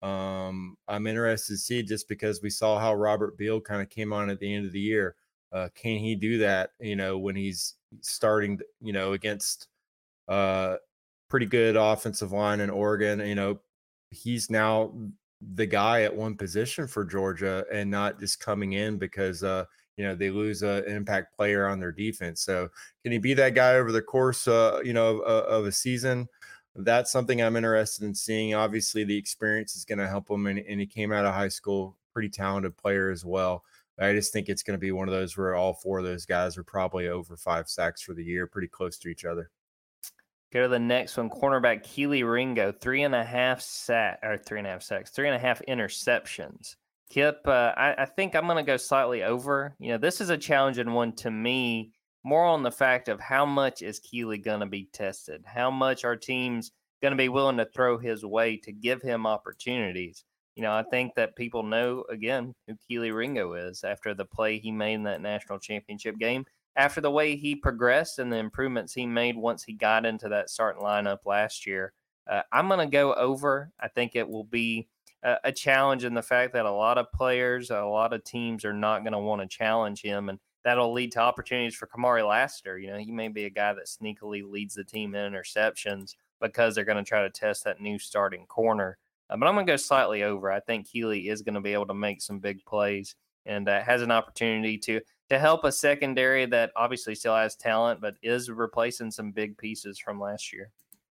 Um, I'm interested to see, just because we saw how Robert Beal kind of came on at the end of the year. Uh, can he do that, you know, when he's starting, you know, against uh, pretty good offensive line in Oregon. You know, he's now the guy at one position for Georgia and not just coming in because, uh, you know, they lose a, an impact player on their defense. So can he be that guy over the course, uh, you know, of, of a season? That's something I'm interested in seeing. Obviously, the experience is going to help him, and, and he came out of high school, pretty talented player as well. I just think it's going to be one of those where all four of those guys are probably over five sacks for the year, pretty close to each other. Go to the next one. Cornerback Kelee Ringo, three and a half sack or three and a half sacks, three and a half interceptions. Kip, uh, I, I think I'm going to go slightly over. You know, this is a challenging one to me, more on the fact of how much is Kelee going to be tested? How much are teams going to be willing to throw his way to give him opportunities? You know, I think that people know, again, who Kelee Ringo is after the play he made in that national championship game, after the way he progressed and the improvements he made once he got into that starting lineup last year. Uh, I'm going to go over. I think it will be a, a challenge in the fact that a lot of players, a lot of teams are not going to want to challenge him, and that'll lead to opportunities for Kamari Lassiter. You know, he may be a guy that sneakily leads the team in interceptions because they're going to try to test that new starting corner. Uh, but I'm going to go slightly over. I think Kelee is going to be able to make some big plays and uh, has an opportunity to to help a secondary that obviously still has talent, but is replacing some big pieces from last year.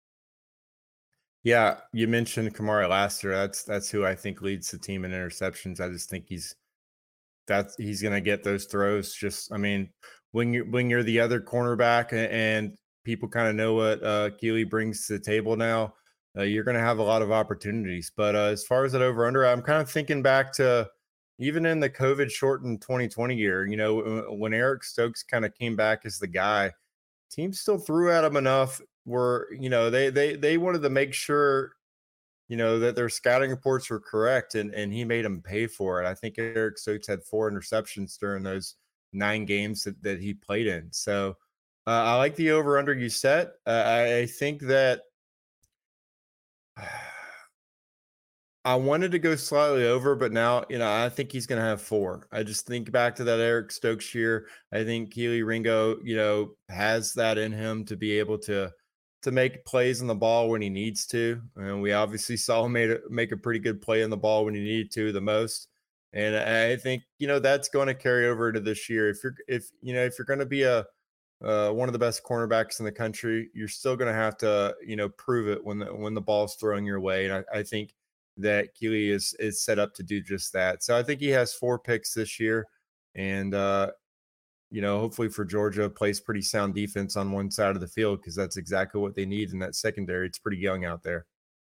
Yeah, you mentioned Kamari Lassiter. That's that's who I think leads the team in interceptions. I just think he's that's he's going to get those throws. Just, I mean, when you when you're the other cornerback and people kind of know what uh, Kelee brings to the table now, uh, you're going to have a lot of opportunities. But uh, as far as that over under, I'm kind of thinking back to even in the COVID shortened twenty twenty year, you know, when Eric Stokes kind of came back as the guy, teams still threw at him enough where, you know, they they they wanted to make sure, you know, that their scouting reports were correct, and and he made them pay for it. I think Eric Stokes had four interceptions during those nine games that, that he played in. So uh, I like the over under you set. Uh, I, I think that I wanted to go slightly over, but now, you know, I think he's going to have four. I just think back to that Eric Stokes year. I think Kelee Ringo, you know, has that in him to be able to to make plays on the ball when he needs to. And we obviously saw him made a, make a pretty good play on the ball when he needed to the most. And I think, you know, that's going to carry over to this year. If you're, if, you know, if you're going to be a, uh, one of the best cornerbacks in the country, you're still going to have to, you know, prove it when the, when the ball's thrown your way. And I, I think that Kelee is, is set up to do just that. So I think he has four picks this year. And, uh, you know, hopefully for Georgia, plays pretty sound defense on one side of the field, because that's exactly what they need in that secondary. It's pretty young out there.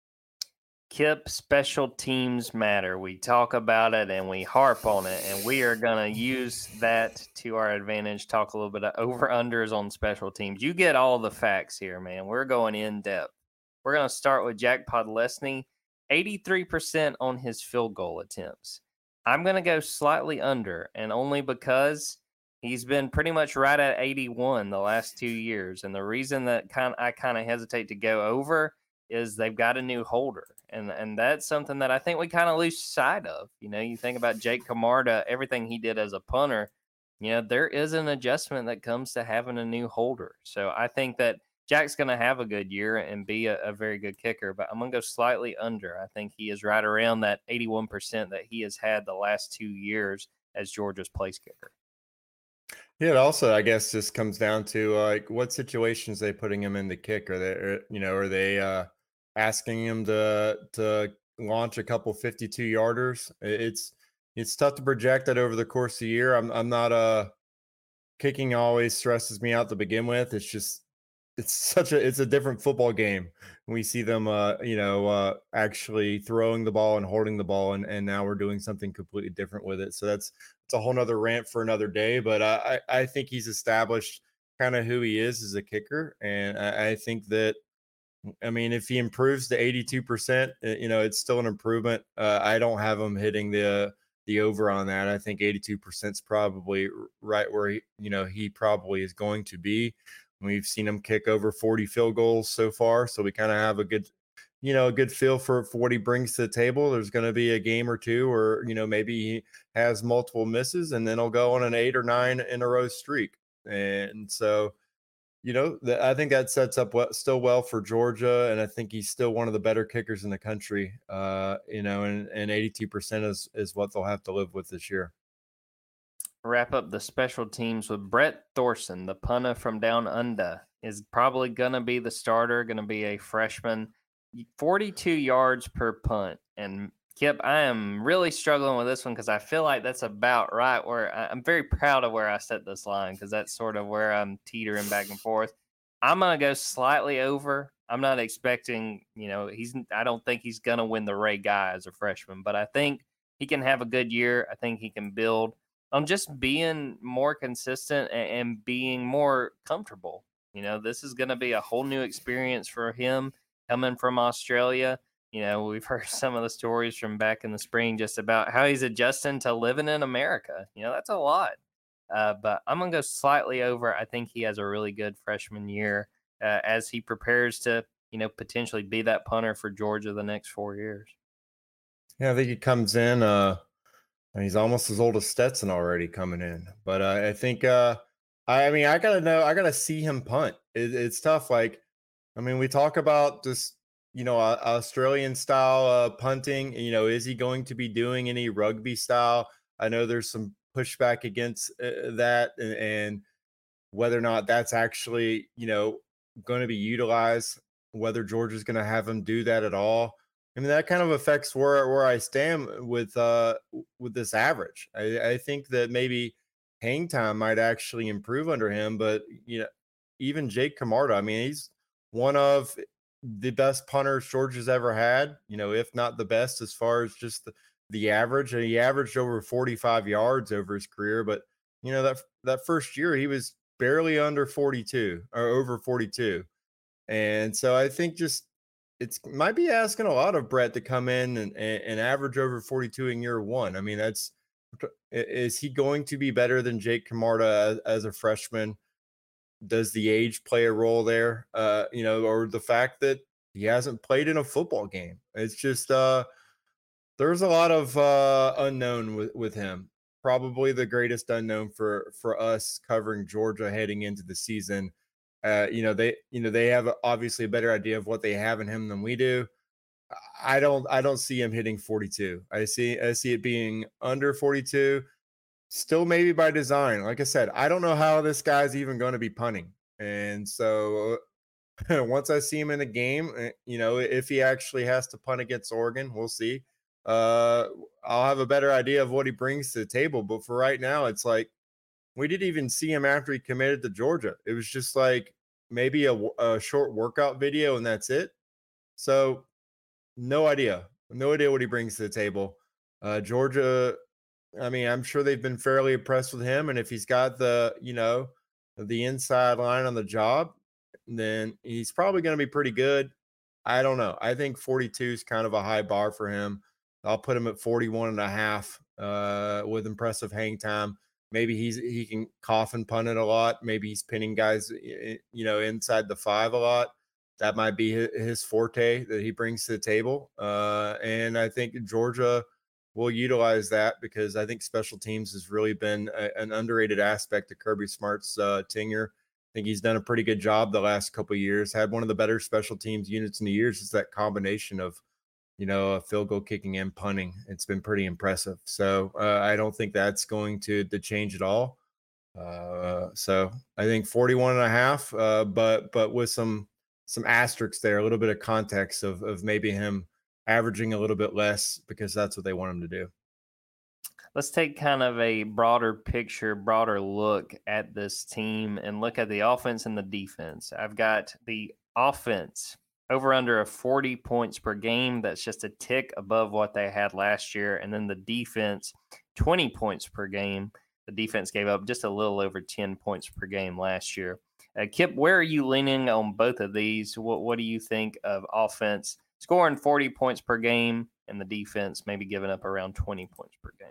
Kip, special teams matter. We talk about it and we harp on it, and we are going to use that to our advantage. Talk a little bit of over-unders on special teams. You get all the facts here, man. We're going in depth. We're going to start with Jack Podlesny, eighty-three percent on his field goal attempts. I'm going to go slightly under, and only because he's been pretty much right at eighty-one the last two years. And the reason that kind I kind of hesitate to go over is they've got a new holder. And and that's something that I think we kind of lose sight of. You know, you think about Jake Camarda, everything he did as a punter, you know, there is an adjustment that comes to having a new holder. So I think that Jack's going to have a good year and be a, a very good kicker, but I'm going to go slightly under. I think he is right around that eighty-one percent that he has had the last two years as Georgia's place kicker. Yeah, it also, I guess, just comes down to uh, like what situations they putting him in the kick. Are they, are, you know, are they uh, asking him to to launch a couple fifty-two yarders? It's it's tough to project that over the course of the year. I'm I'm not uh kicking always stresses me out to begin with. It's just it's such a it's a different football game. We see them, uh, you know, uh, actually throwing the ball and holding the ball, and and now we're doing something completely different with it. So that's it's a whole nother rant for another day. But I I think he's established kind of who he is as a kicker, and I, I think that, I mean, if he improves to eighty-two percent, you know, it's still an improvement. Uh, I don't have him hitting the the over on that. I think eighty-two percent is probably right where he, you know, he probably is going to be. We've seen him kick over forty field goals so far, so we kind of have a good, you know, a good feel for, for what he brings to the table. There's going to be a game or two, or, you know, maybe he has multiple misses, and then he'll go on an eight or nine in a row streak. And so, you know, th- I think that sets up well, still well for Georgia, and I think he's still one of the better kickers in the country. Uh, you know, and, and eighty-two percent is is what they'll have to live with this year. Wrap up the special teams with Brett Thorson, the punter from down under, is probably going to be the starter, going to be a freshman. forty-two yards per punt. And Kip, I am really struggling with this one because I feel like that's about right where I, I'm very proud of where I set this line because that's sort of where I'm teetering back and forth. I'm going to go slightly over. I'm not expecting, you know, he's, I don't think he's going to win the Ray Guy as a freshman, but I think he can have a good year. I think he can build on just being more consistent and, and being more comfortable. You know, this is going to be a whole new experience for him coming from Australia. You know, we've heard some of the stories from back in the spring just about how he's adjusting to living in America. You know, that's a lot. Uh, but I'm going to go slightly over. I think he has a really good freshman year uh, as he prepares to, you know, potentially be that punter for Georgia the next four years. Yeah, I think he comes in. Uh, and he's almost as old as Stetson already coming in. But uh, I think, uh, I mean, I got to know, I got to see him punt. It, it's tough. Like, I mean, we talk about this, you know, uh, Australian style uh, punting. You know, is he going to be doing any rugby style? I know there's some pushback against uh, that, and, and whether or not that's actually, you know, going to be utilized, whether Georgia's going to have him do that at all. I mean, that kind of affects where, where I stand with uh with this average. I, I think that maybe hang time might actually improve under him, but you know, even Jake Camarda, I mean, he's one of the best punters Georgia's ever had, you know, if not the best as far as just the, the average. And he averaged over forty-five yards over his career, but you know, that that first year he was barely under forty-two or over forty-two. And so I think just it's might be asking a lot of Brett to come in and, and, and average over forty-two in year one. I mean, that's is he going to be better than Jake Camarda as, as a freshman? Does the age play a role there? Uh, you know, or the fact that he hasn't played in a football game? It's just uh, there's a lot of uh, unknown with, with him. Probably the greatest unknown for for us covering Georgia heading into the season. Uh, you know, they, you know, they have obviously a better idea of what they have in him than we do. I don't, I don't see him hitting forty-two. I see, I see it being under forty-two, still maybe by design. Like I said, I don't know how this guy's even going to be punting. And so once I see him in the game, you know, if he actually has to punt against Oregon, we'll see. Uh, I'll have a better idea of what he brings to the table. But for right now, it's like, we didn't even see him after he committed to Georgia. It was just like maybe a, a short workout video and that's it. So no idea, no idea what he brings to the table. Uh, Georgia, I mean, I'm sure they've been fairly impressed with him. And if he's got the, you know, the inside line on the job, then he's probably going to be pretty good. I don't know. I think forty-two is kind of a high bar for him. I'll put him at forty-one and a half uh, with impressive hang time. Maybe he's he can coffin punt it a lot. Maybe he's pinning guys, you know, inside the five a lot. That might be his forte that he brings to the table. Uh, and I think Georgia will utilize that because I think special teams has really been a, an underrated aspect of Kirby Smart's uh, tenure. I think he's done a pretty good job the last couple of years. Had one of the better special teams units in the years. It's that combination of, you know, a field goal kicking and punting. It's been pretty impressive. So uh, I don't think that's going to, to change at all. Uh, so I think forty-one and a half, uh, but, but with some, some asterisks there, a little bit of context of, of maybe him averaging a little bit less because that's what they want him to do. Let's take kind of a broader picture, broader look at this team and look at the offense and the defense. I've got the offense over under a forty points per game. That's just a tick above what they had last year. And then the defense, twenty points per game. The defense gave up just a little over ten points per game last year. Uh, Kip, where are you leaning on both of these? What, what do you think of offense scoring forty points per game and the defense maybe giving up around twenty points per game?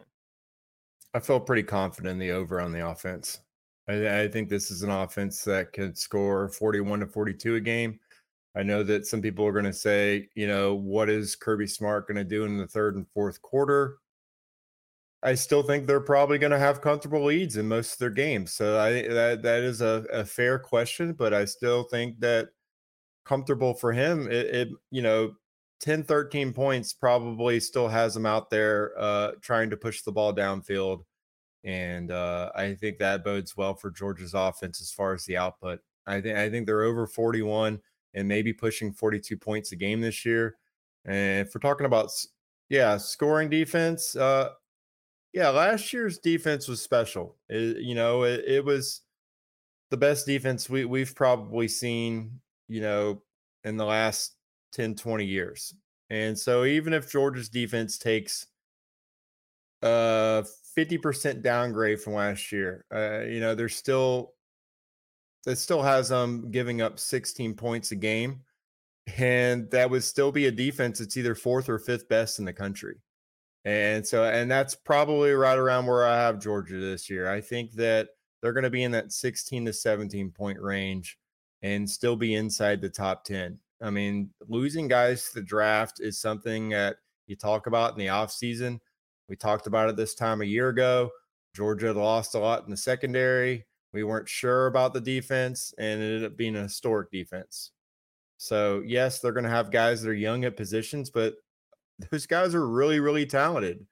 I feel pretty confident in the over on the offense. I, I think this is an offense that could score forty-one to forty-two a game. I know that some people are going to say, you know, what is Kirby Smart going to do in the third and fourth quarter? I still think they're probably going to have comfortable leads in most of their games. So I that that is a, a fair question, but I still think that comfortable for him, it, it you know, ten, thirteen points probably still has him out there uh, trying to push the ball downfield. And uh, I think that bodes well for Georgia's offense as far as the output. I think I think they're over forty-one and maybe pushing forty-two points a game this year. And if we're talking about, yeah, scoring defense, uh, yeah, last year's defense was special. It, you know, it, it was the best defense we, we've probably seen, you know, in the last ten, twenty years. And so even if Georgia's defense takes a fifty percent downgrade from last year, uh, you know, there's still, it still has them um, giving up sixteen points a game. And that would still be a defense that's either fourth or fifth best in the country. And so, and that's probably right around where I have Georgia this year. I think that they're going to be in that sixteen to seventeen point range and still be inside the top ten. I mean, losing guys to the draft is something that you talk about in the offseason. We talked about it this time a year ago. Georgia lost a lot in the secondary. We weren't sure about the defense, and it ended up being a historic defense. So, yes, they're going to have guys that are young at positions, but those guys are really, really talented.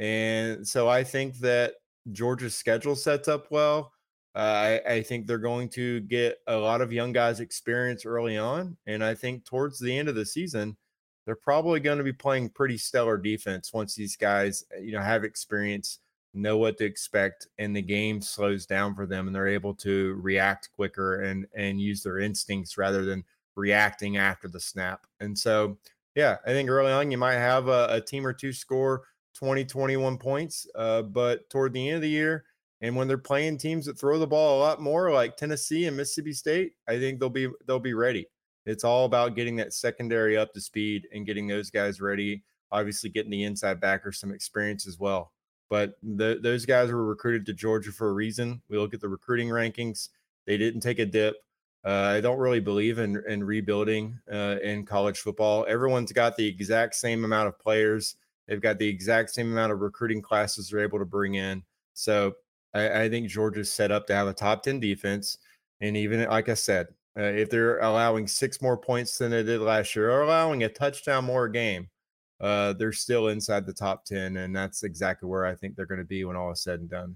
And so I think that Georgia's schedule sets up well. Uh, I, I think they're going to get a lot of young guys experience early on. And I think towards the end of the season, they're probably going to be playing pretty stellar defense once these guys, you know, have experience, know what to expect, and the game slows down for them and they're able to react quicker and, and use their instincts rather than reacting after the snap. And so, yeah, I think early on you might have a, a team or two score twenty, twenty-one points, uh, but toward the end of the year, and when they're playing teams that throw the ball a lot more, like Tennessee and Mississippi State, I think they'll be they'll be ready. It's all about getting that secondary up to speed and getting those guys ready. Obviously, getting the inside backers some experience as well. But the, those guys were recruited to Georgia for a reason. We look at the recruiting rankings; they didn't take a dip. Uh, I don't really believe in, in rebuilding uh, in college football. Everyone's got the exact same amount of players. They've got the exact same amount of recruiting classes they're able to bring in. So I, I think Georgia's set up to have a top ten defense. And even, like I said, uh, if they're allowing six more points than they did last year or allowing a touchdown more a game, uh, they're still inside the top ten. And that's exactly where I think they're going to be when all is said and done.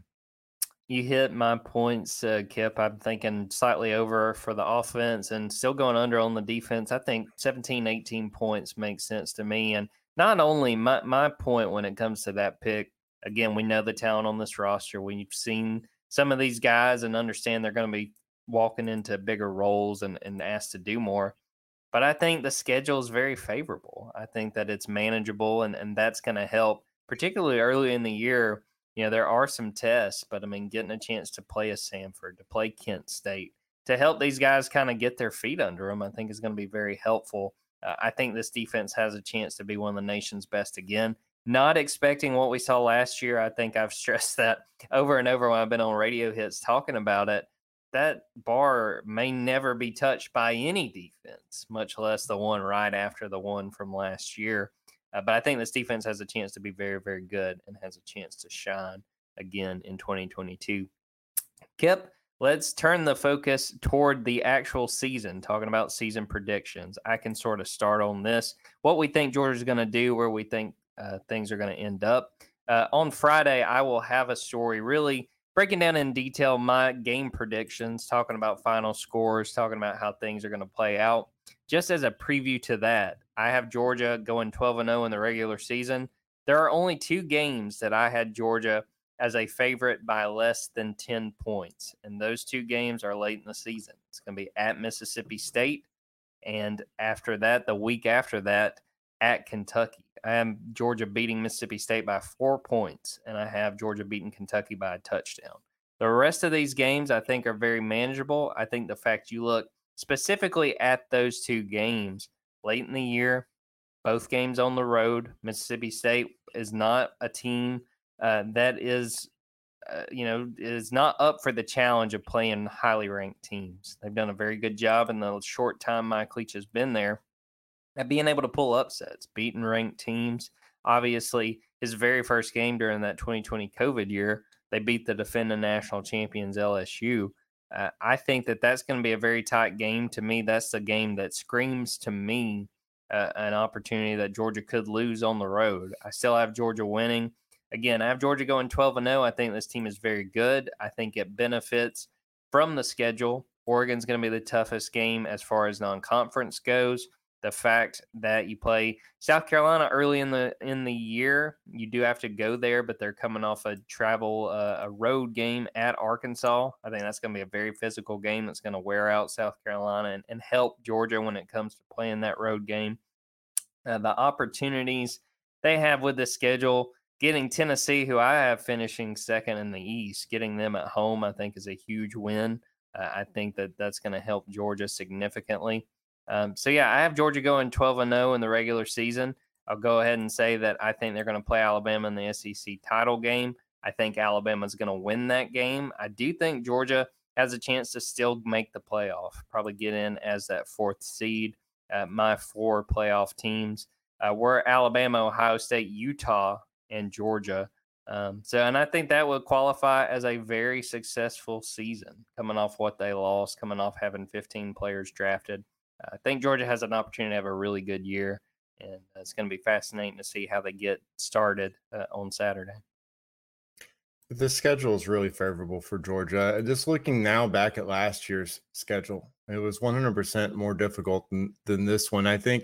You hit my points, uh, Kip. I'm thinking slightly over for the offense and still going under on the defense. I think seventeen, eighteen points makes sense to me. And not only my, my point when it comes to that pick, again, we know the talent on this roster. We've seen some of these guys and understand they're going to be walking into bigger roles and, and asked to do more. But I think the schedule is very favorable. I think that it's manageable, and, and that's going to help, particularly early in the year. You know, there are some tests, but I mean, getting a chance to play a Samford, to play Kent State, to help these guys kind of get their feet under them, I think is going to be very helpful. Uh, I think this defense has a chance to be one of the nation's best again. Not expecting what we saw last year. I think I've stressed that over and over when I've been on radio hits talking about it. That bar may never be touched by any defense, much less the one right after the one from last year. Uh, but I think this defense has a chance to be very, very good and has a chance to shine again in twenty twenty-two. Kip, let's turn the focus toward the actual season, talking about season predictions. I can sort of start on this, what we think Georgia's going to do, where we think uh, things are going to end up. Uh, on Friday, I will have a story really breaking down in detail my game predictions, talking about final scores, talking about how things are going to play out. Just as a preview to that, I have Georgia going twelve and oh in the regular season. There are only two games that I had Georgia as a favorite by less than ten points, and those two games are late in the season. It's going to be at Mississippi State, and after that, the week after that, at Kentucky. I have Georgia beating Mississippi State by four points, and I have Georgia beating Kentucky by a touchdown. The rest of these games I think are very manageable. I think the fact you look specifically at those two games late in the year, both games on the road. Mississippi State is not a team uh, that is, uh, you know, is not up for the challenge of playing highly ranked teams. They've done a very good job in the short time Mike Leach has been there at being able to pull upsets, beating ranked teams. Obviously, his very first game during that twenty twenty COVID year, they beat the defending national champions L S U. Uh, I think that that's going to be a very tight game. To me, that's the game that screams to me uh, an opportunity that Georgia could lose on the road. I still have Georgia winning. Again, I have Georgia going twelve and oh. I think this team is very good. I think it benefits from the schedule. Oregon's going to be the toughest game as far as non-conference goes. The fact that you play South Carolina early in the in the year, you do have to go there, but they're coming off a travel, uh, a road game at Arkansas. I think that's going to be a very physical game that's going to wear out South Carolina and, and help Georgia when it comes to playing that road game. Uh, the opportunities they have with the schedule, getting Tennessee, who I have finishing second in the East, getting them at home, I think is a huge win. Uh, I think that that's going to help Georgia significantly. Um, so, yeah, I have Georgia going twelve and oh in the regular season. I'll go ahead and say that I think they're going to play Alabama in the S E C title game. I think Alabama's going to win that game. I do think Georgia has a chance to still make the playoff, probably get in as that fourth seed. Uh, my four playoff teams uh, were Alabama, Ohio State, Utah, and Georgia. Um, so, and I think that would qualify as a very successful season, coming off what they lost, coming off having fifteen players drafted. I think Georgia has an opportunity to have a really good year, and it's going to be fascinating to see how they get started uh, on Saturday. The schedule is really favorable for Georgia. Just looking now back at last year's schedule, it was one hundred percent more difficult than, than this one. I think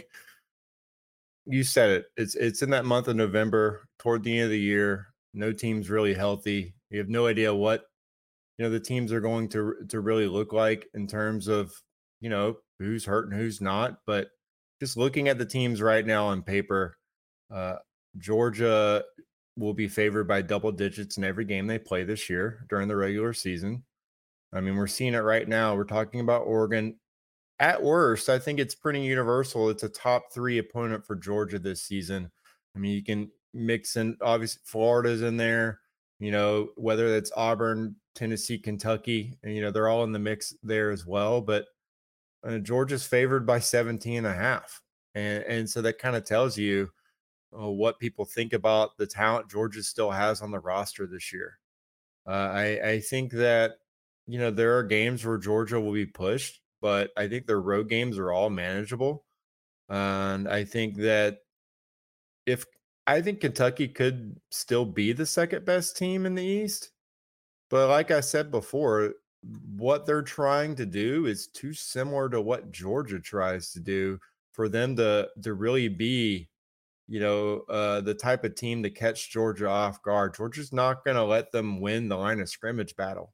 you said it. It's it's in that month of November, toward the end of the year. No team's really healthy. You have no idea what you know the teams are going to to really look like in terms of you know who's hurt and who's not. But just looking at the teams right now on paper, uh, Georgia will be favored by double digits in every game they play this year during the regular season. I mean, we're seeing it right now. We're talking about Oregon. At worst, I think it's pretty universal. It's a top three opponent for Georgia this season. I mean, you can mix in, obviously, Florida's in there, you know, whether it's Auburn, Tennessee, Kentucky, and, you know, they're all in the mix there as well. But uh, Georgia's favored by seventeen and a half. And, and so that kind of tells you uh, what people think about the talent Georgia still has on the roster this year. Uh, I, I think that, you know, there are games where Georgia will be pushed, but I think their road games are all manageable. And I think that if I think Kentucky could still be the second best team in the East, but like I said before, what they're trying to do is too similar to what Georgia tries to do for them to to really be, you know, uh, the type of team to catch Georgia off guard. Georgia's not going to let them win the line of scrimmage battle.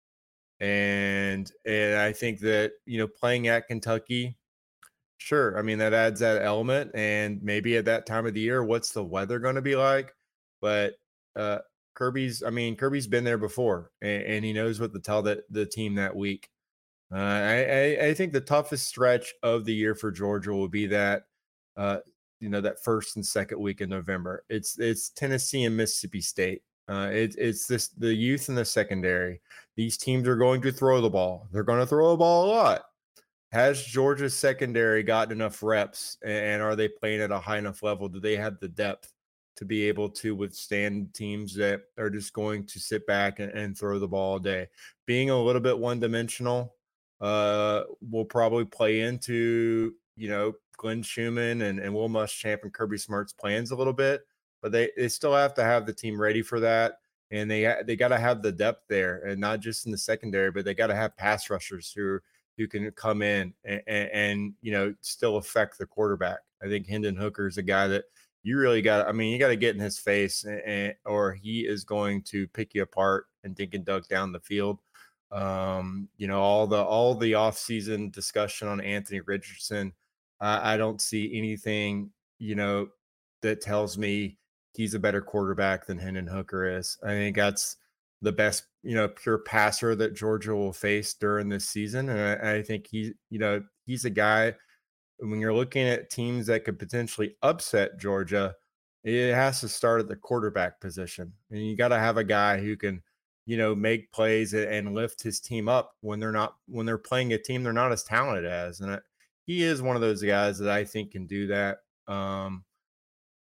And and I think that, you know, playing at Kentucky, sure. I mean, that adds that element. And maybe at that time of the year, what's the weather going to be like? But uh, Kirby's, I mean, Kirby's been there before, and, and he knows what to tell the, the team that week. Uh, I, I, I think the toughest stretch of the year for Georgia will be that, uh, you know, that first and second week in November. It's it's Tennessee and Mississippi State. Uh, it, it's this the youth and the secondary. These teams are going to throw the ball. They're going to throw the ball a lot. Has Georgia's secondary gotten enough reps, and are they playing at a high enough level? Do they have the depth to be able to withstand teams that are just going to sit back and, and throw the ball all day? Being a little bit one-dimensional uh, will probably play into, you know, Glenn Schumann and, and Will Muschamp and Kirby Smart's plans a little bit, but they, they still have to have the team ready for that. And they they got to have the depth there, and not just in the secondary, but they got to have pass rushers who who can come in and, and, and you know still affect the quarterback. I think Hendon Hooker is a guy that you really got. I mean, you got to get in his face, and, and or he is going to pick you apart and dink and dunk down the field. Um, you know, all the all the offseason discussion on Anthony Richardson. Uh, I don't see anything, you know, that tells me he's a better quarterback than Hendon Hooker is. I think that's the best, you know, pure passer that Georgia will face during this season. And I, I think he, you know, he's a guy, when you're looking at teams that could potentially upset Georgia, it has to start at the quarterback position. And you got to have a guy who can, you know, make plays and lift his team up when they're not, when they're playing a team they're not as talented as. And I, he is one of those guys that I think can do that. Um,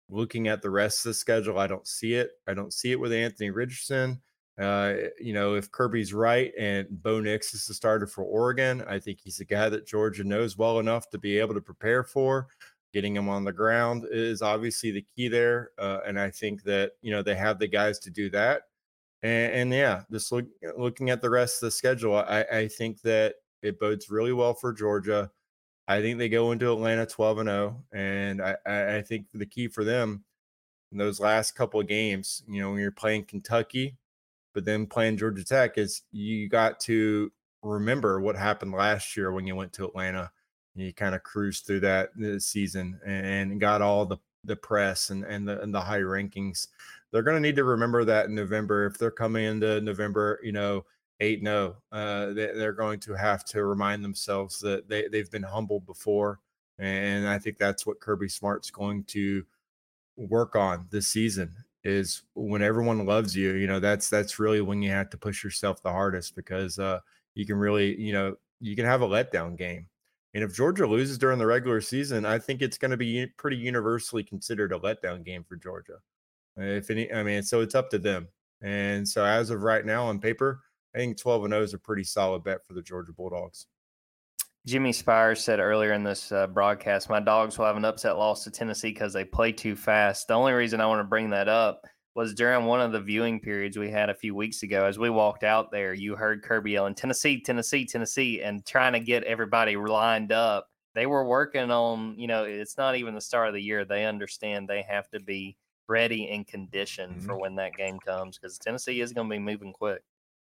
looking at the rest of the schedule, I don't see it. I don't see it with Anthony Richardson. Uh, you know, if Kirby's right and Bo Nix is the starter for Oregon, I think he's a guy that Georgia knows well enough to be able to prepare for. Getting him on the ground is obviously the key there. Uh, and I think that, you know, they have the guys to do that. And, and yeah, just look, looking at the rest of the schedule, I, I think that it bodes really well for Georgia. I think they go into Atlanta twelve and oh. And I, I think the key for them in those last couple of games, you know, when you're playing Kentucky, but then playing Georgia Tech, is you got to remember what happened last year when you went to Atlanta. You kind of cruised through that season and got all the, the press and, and, the, and the high rankings. They're going to need to remember that in November. If they're coming into November, you know, eight and oh, uh, they, they're going to have to remind themselves that they, they've been humbled before. And I think that's what Kirby Smart's going to work on this season, is when everyone loves you, you know, that's that's really when you have to push yourself the hardest, because uh, you can really, you know, you can have a letdown game. And if Georgia loses during the regular season, I think it's going to be pretty universally considered a letdown game for Georgia. If any, I mean, so it's up to them. And so as of right now on paper, I think twelve and oh is a pretty solid bet for the Georgia Bulldogs. Jimmy Spires said earlier in this uh, broadcast, my Dogs will have an upset loss to Tennessee because they play too fast. The only reason I want to bring that up was during one of the viewing periods we had a few weeks ago. As we walked out there, you heard Kirby yelling, Tennessee, Tennessee, Tennessee, and trying to get everybody lined up. They were working on, you know, it's not even the start of the year. They understand they have to be ready and conditioned mm-hmm. for when that game comes, because Tennessee is going to be moving quick.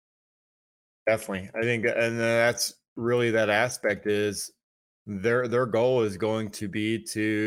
Definitely. I think, and that's really that aspect, is their their goal is going to be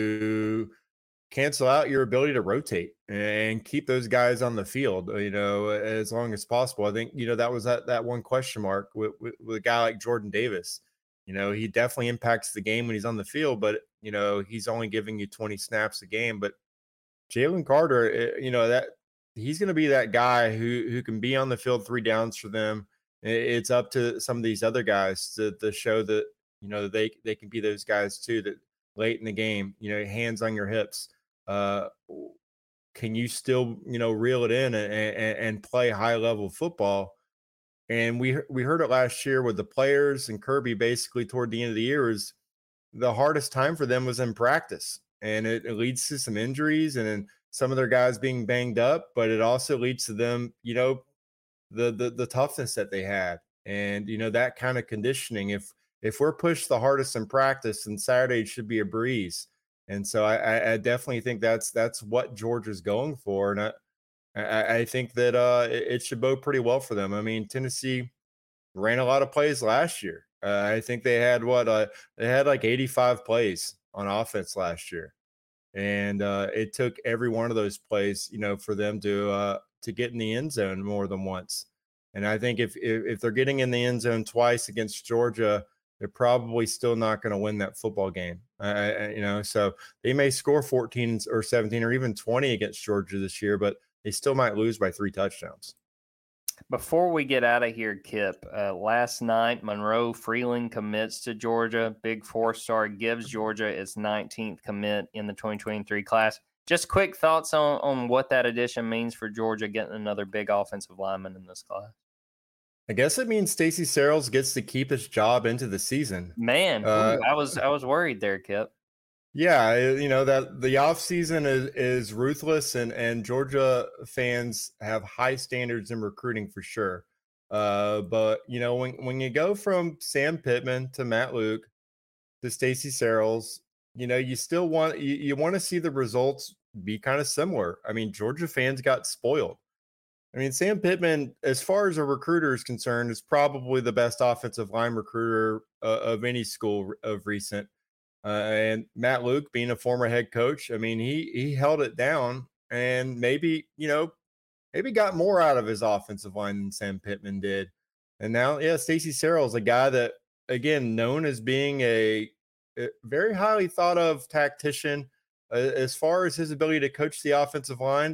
to cancel out your ability to rotate and keep those guys on the field, you know, as long as possible. I think, you know, that was that, that one question mark with, with, with a guy like Jordan Davis. You know, he definitely impacts the game when he's on the field, but, you know, he's only giving you twenty snaps a game. But Jalen Carter, you know, that he's going to be that guy who, who can be on the field three downs for them. It's up to some of these other guys to, to show that, you know, they, they can be those guys too, that late in the game, you know, hands on your hips. Uh, can you still, you know, reel it in and, and, and play high level football? And we we heard it last year with the players, and Kirby basically toward the end of the year is the hardest time for them was in practice, and it, it leads to some injuries and then some of their guys being banged up, but it also leads to them, you know, the the the toughness that they had, and you know, that kind of conditioning. If if we're pushed the hardest in practice, then Saturday should be a breeze. And so I, I definitely think that's that's what Georgia's going for, and I I, I think that uh, it, it should bode pretty well for them. I mean, Tennessee ran a lot of plays last year. Uh, I think they had what uh, they had like eighty-five plays on offense last year, and uh, it took every one of those plays, you know, for them to uh, to get in the end zone more than once. And I think if if, if they're getting in the end zone twice against Georgia, they're probably still not going to win that football game. Uh, you know, so they may score fourteen or seventeen or even twenty against Georgia this year, but they still might lose by three touchdowns. Before we get out of here, Kip, uh, last night, Monroe Freeland commits to Georgia. Big four-star, gives Georgia its nineteenth commit in the twenty twenty-three class. Just quick thoughts on, on what that addition means for Georgia getting another big offensive lineman in this class. I guess it means Stacey Searles gets to keep his job into the season. Man, uh, ooh, I was I was worried there, Kip. Yeah, you know, that the offseason is is ruthless, and and Georgia fans have high standards in recruiting for sure. Uh, but you know, when when you go from Sam Pittman to Matt Luke to Stacey Searles, you know, you still want you, you want to see the results be kind of similar. I mean, Georgia fans got spoiled. I mean, Sam Pittman, as far as a recruiter is concerned, is probably the best offensive line recruiter uh, of any school of recent. Uh, and Matt Luke, being a former head coach, I mean, he he held it down, and maybe, you know, maybe got more out of his offensive line than Sam Pittman did. And now, yeah, Stacey Searles, a guy that, again, known as being a, a very highly thought of tactician. Uh, as far as his ability to coach the offensive line,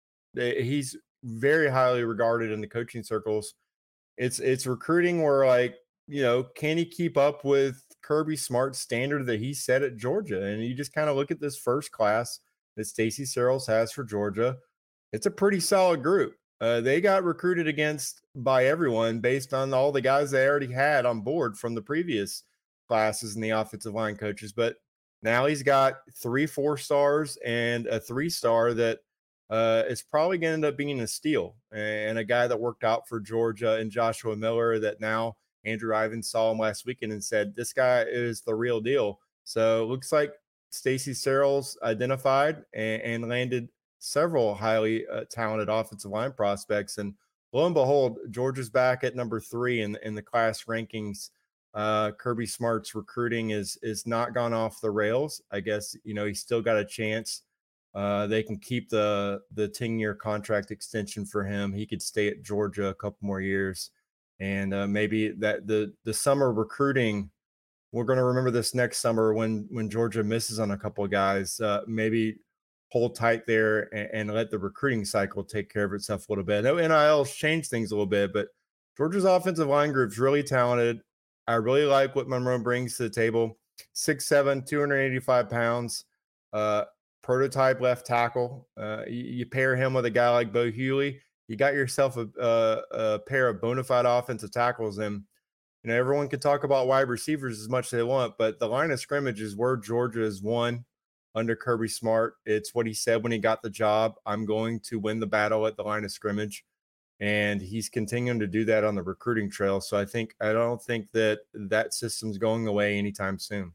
he's very highly regarded in the coaching circles. It's it's recruiting where, like, you know, can he keep up with Kirby Smart's standard that he set at Georgia? And you just kind of look at this first class that Stacey Searles has for Georgia, it's a pretty solid group. Uh, they got recruited against by everyone based on all the guys they already had on board from the previous classes and the offensive line coaches. But now he's got three four stars and a three star that uh, is probably going to end up being a steal, and a guy that worked out for Georgia and Joshua Miller that now Andrew Ivins saw him last weekend and said, this guy is the real deal. So it looks like Stacey Searles identified and, and landed several highly uh, talented offensive line prospects. And lo and behold, Georgia's back at number three in, in the class rankings. Uh, Kirby Smart's recruiting is is not gone off the rails. I guess, you know, he's still got a chance. Uh, they can keep the the ten-year contract extension for him. He could stay at Georgia a couple more years. And uh, maybe that the the summer recruiting, we're going to remember this next summer when when Georgia misses on a couple of guys. Uh, maybe hold tight there and, and let the recruiting cycle take care of itself a little bit. I know N I L's changed things a little bit, but Georgia's offensive line group's really talented. I really like what Monroe brings to the table. six seven, two hundred eighty-five pounds, uh, prototype left tackle. Uh, you, you pair him with a guy like Bo Hughley, you got yourself a, a, a pair of bona fide offensive tackles. And, you know, everyone can talk about wide receivers as much as they want, but the line of scrimmage is where Georgia has won under Kirby Smart. It's what he said when he got the job. I'm going to win the battle at the line of scrimmage. And he's continuing to do that on the recruiting trail. So I think, I don't think that that system's going away anytime soon.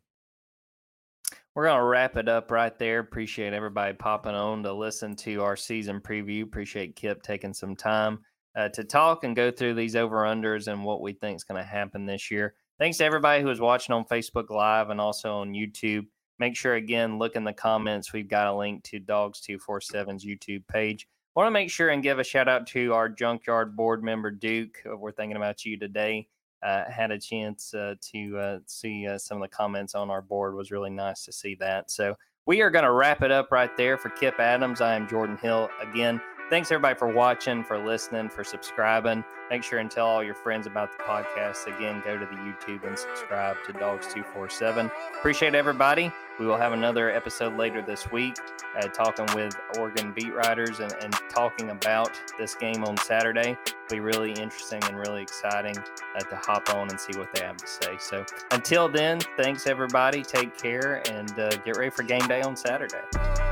We're going to wrap it up right there. Appreciate everybody popping on to listen to our season preview. Appreciate Kip taking some time uh, to talk and go through these over-unders and what we think is going to happen this year. Thanks to everybody who was watching on Facebook Live and also on YouTube. Make sure, again, look in the comments. We've got a link to Dogs two forty-seven's YouTube page. I want to make sure and give a shout-out to our Junkyard board member, Duke. We're thinking about you today. Uh, had a chance uh, to uh, see uh, some of the comments on our board. It was really nice to see that. So we are going to wrap it up right there. For Kip Adams, I am Jordan Hill. Again, thanks everybody for watching, for listening, for subscribing. Make sure and tell all your friends about the podcast. Again, go to the YouTube and subscribe to Dogs two forty-seven. Appreciate everybody. We will have another episode later this week, uh, talking with Oregon beat writers and, and talking about this game on Saturday. It'll be really interesting and really exciting uh, to hop on and see what they have to say. So until then, thanks everybody. Take care and uh, get ready for game day on Saturday.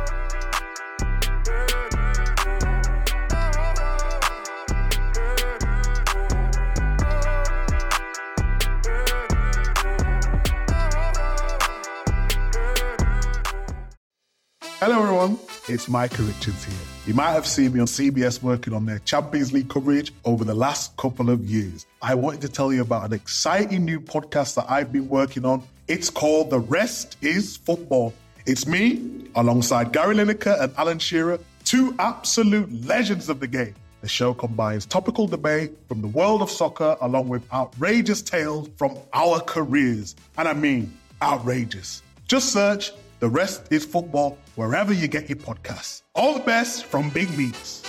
Hello everyone, it's Micah Richards here. You might have seen me on C B S working on their Champions League coverage over the last couple of years. I wanted to tell you about an exciting new podcast that I've been working on. It's called The Rest is Football. It's me, alongside Gary Lineker and Alan Shearer, two absolute legends of the game. The show combines topical debate from the world of soccer along with outrageous tales from our careers. And I mean outrageous. Just search The Rest is Football wherever you get your podcasts. All the best from Big Meats.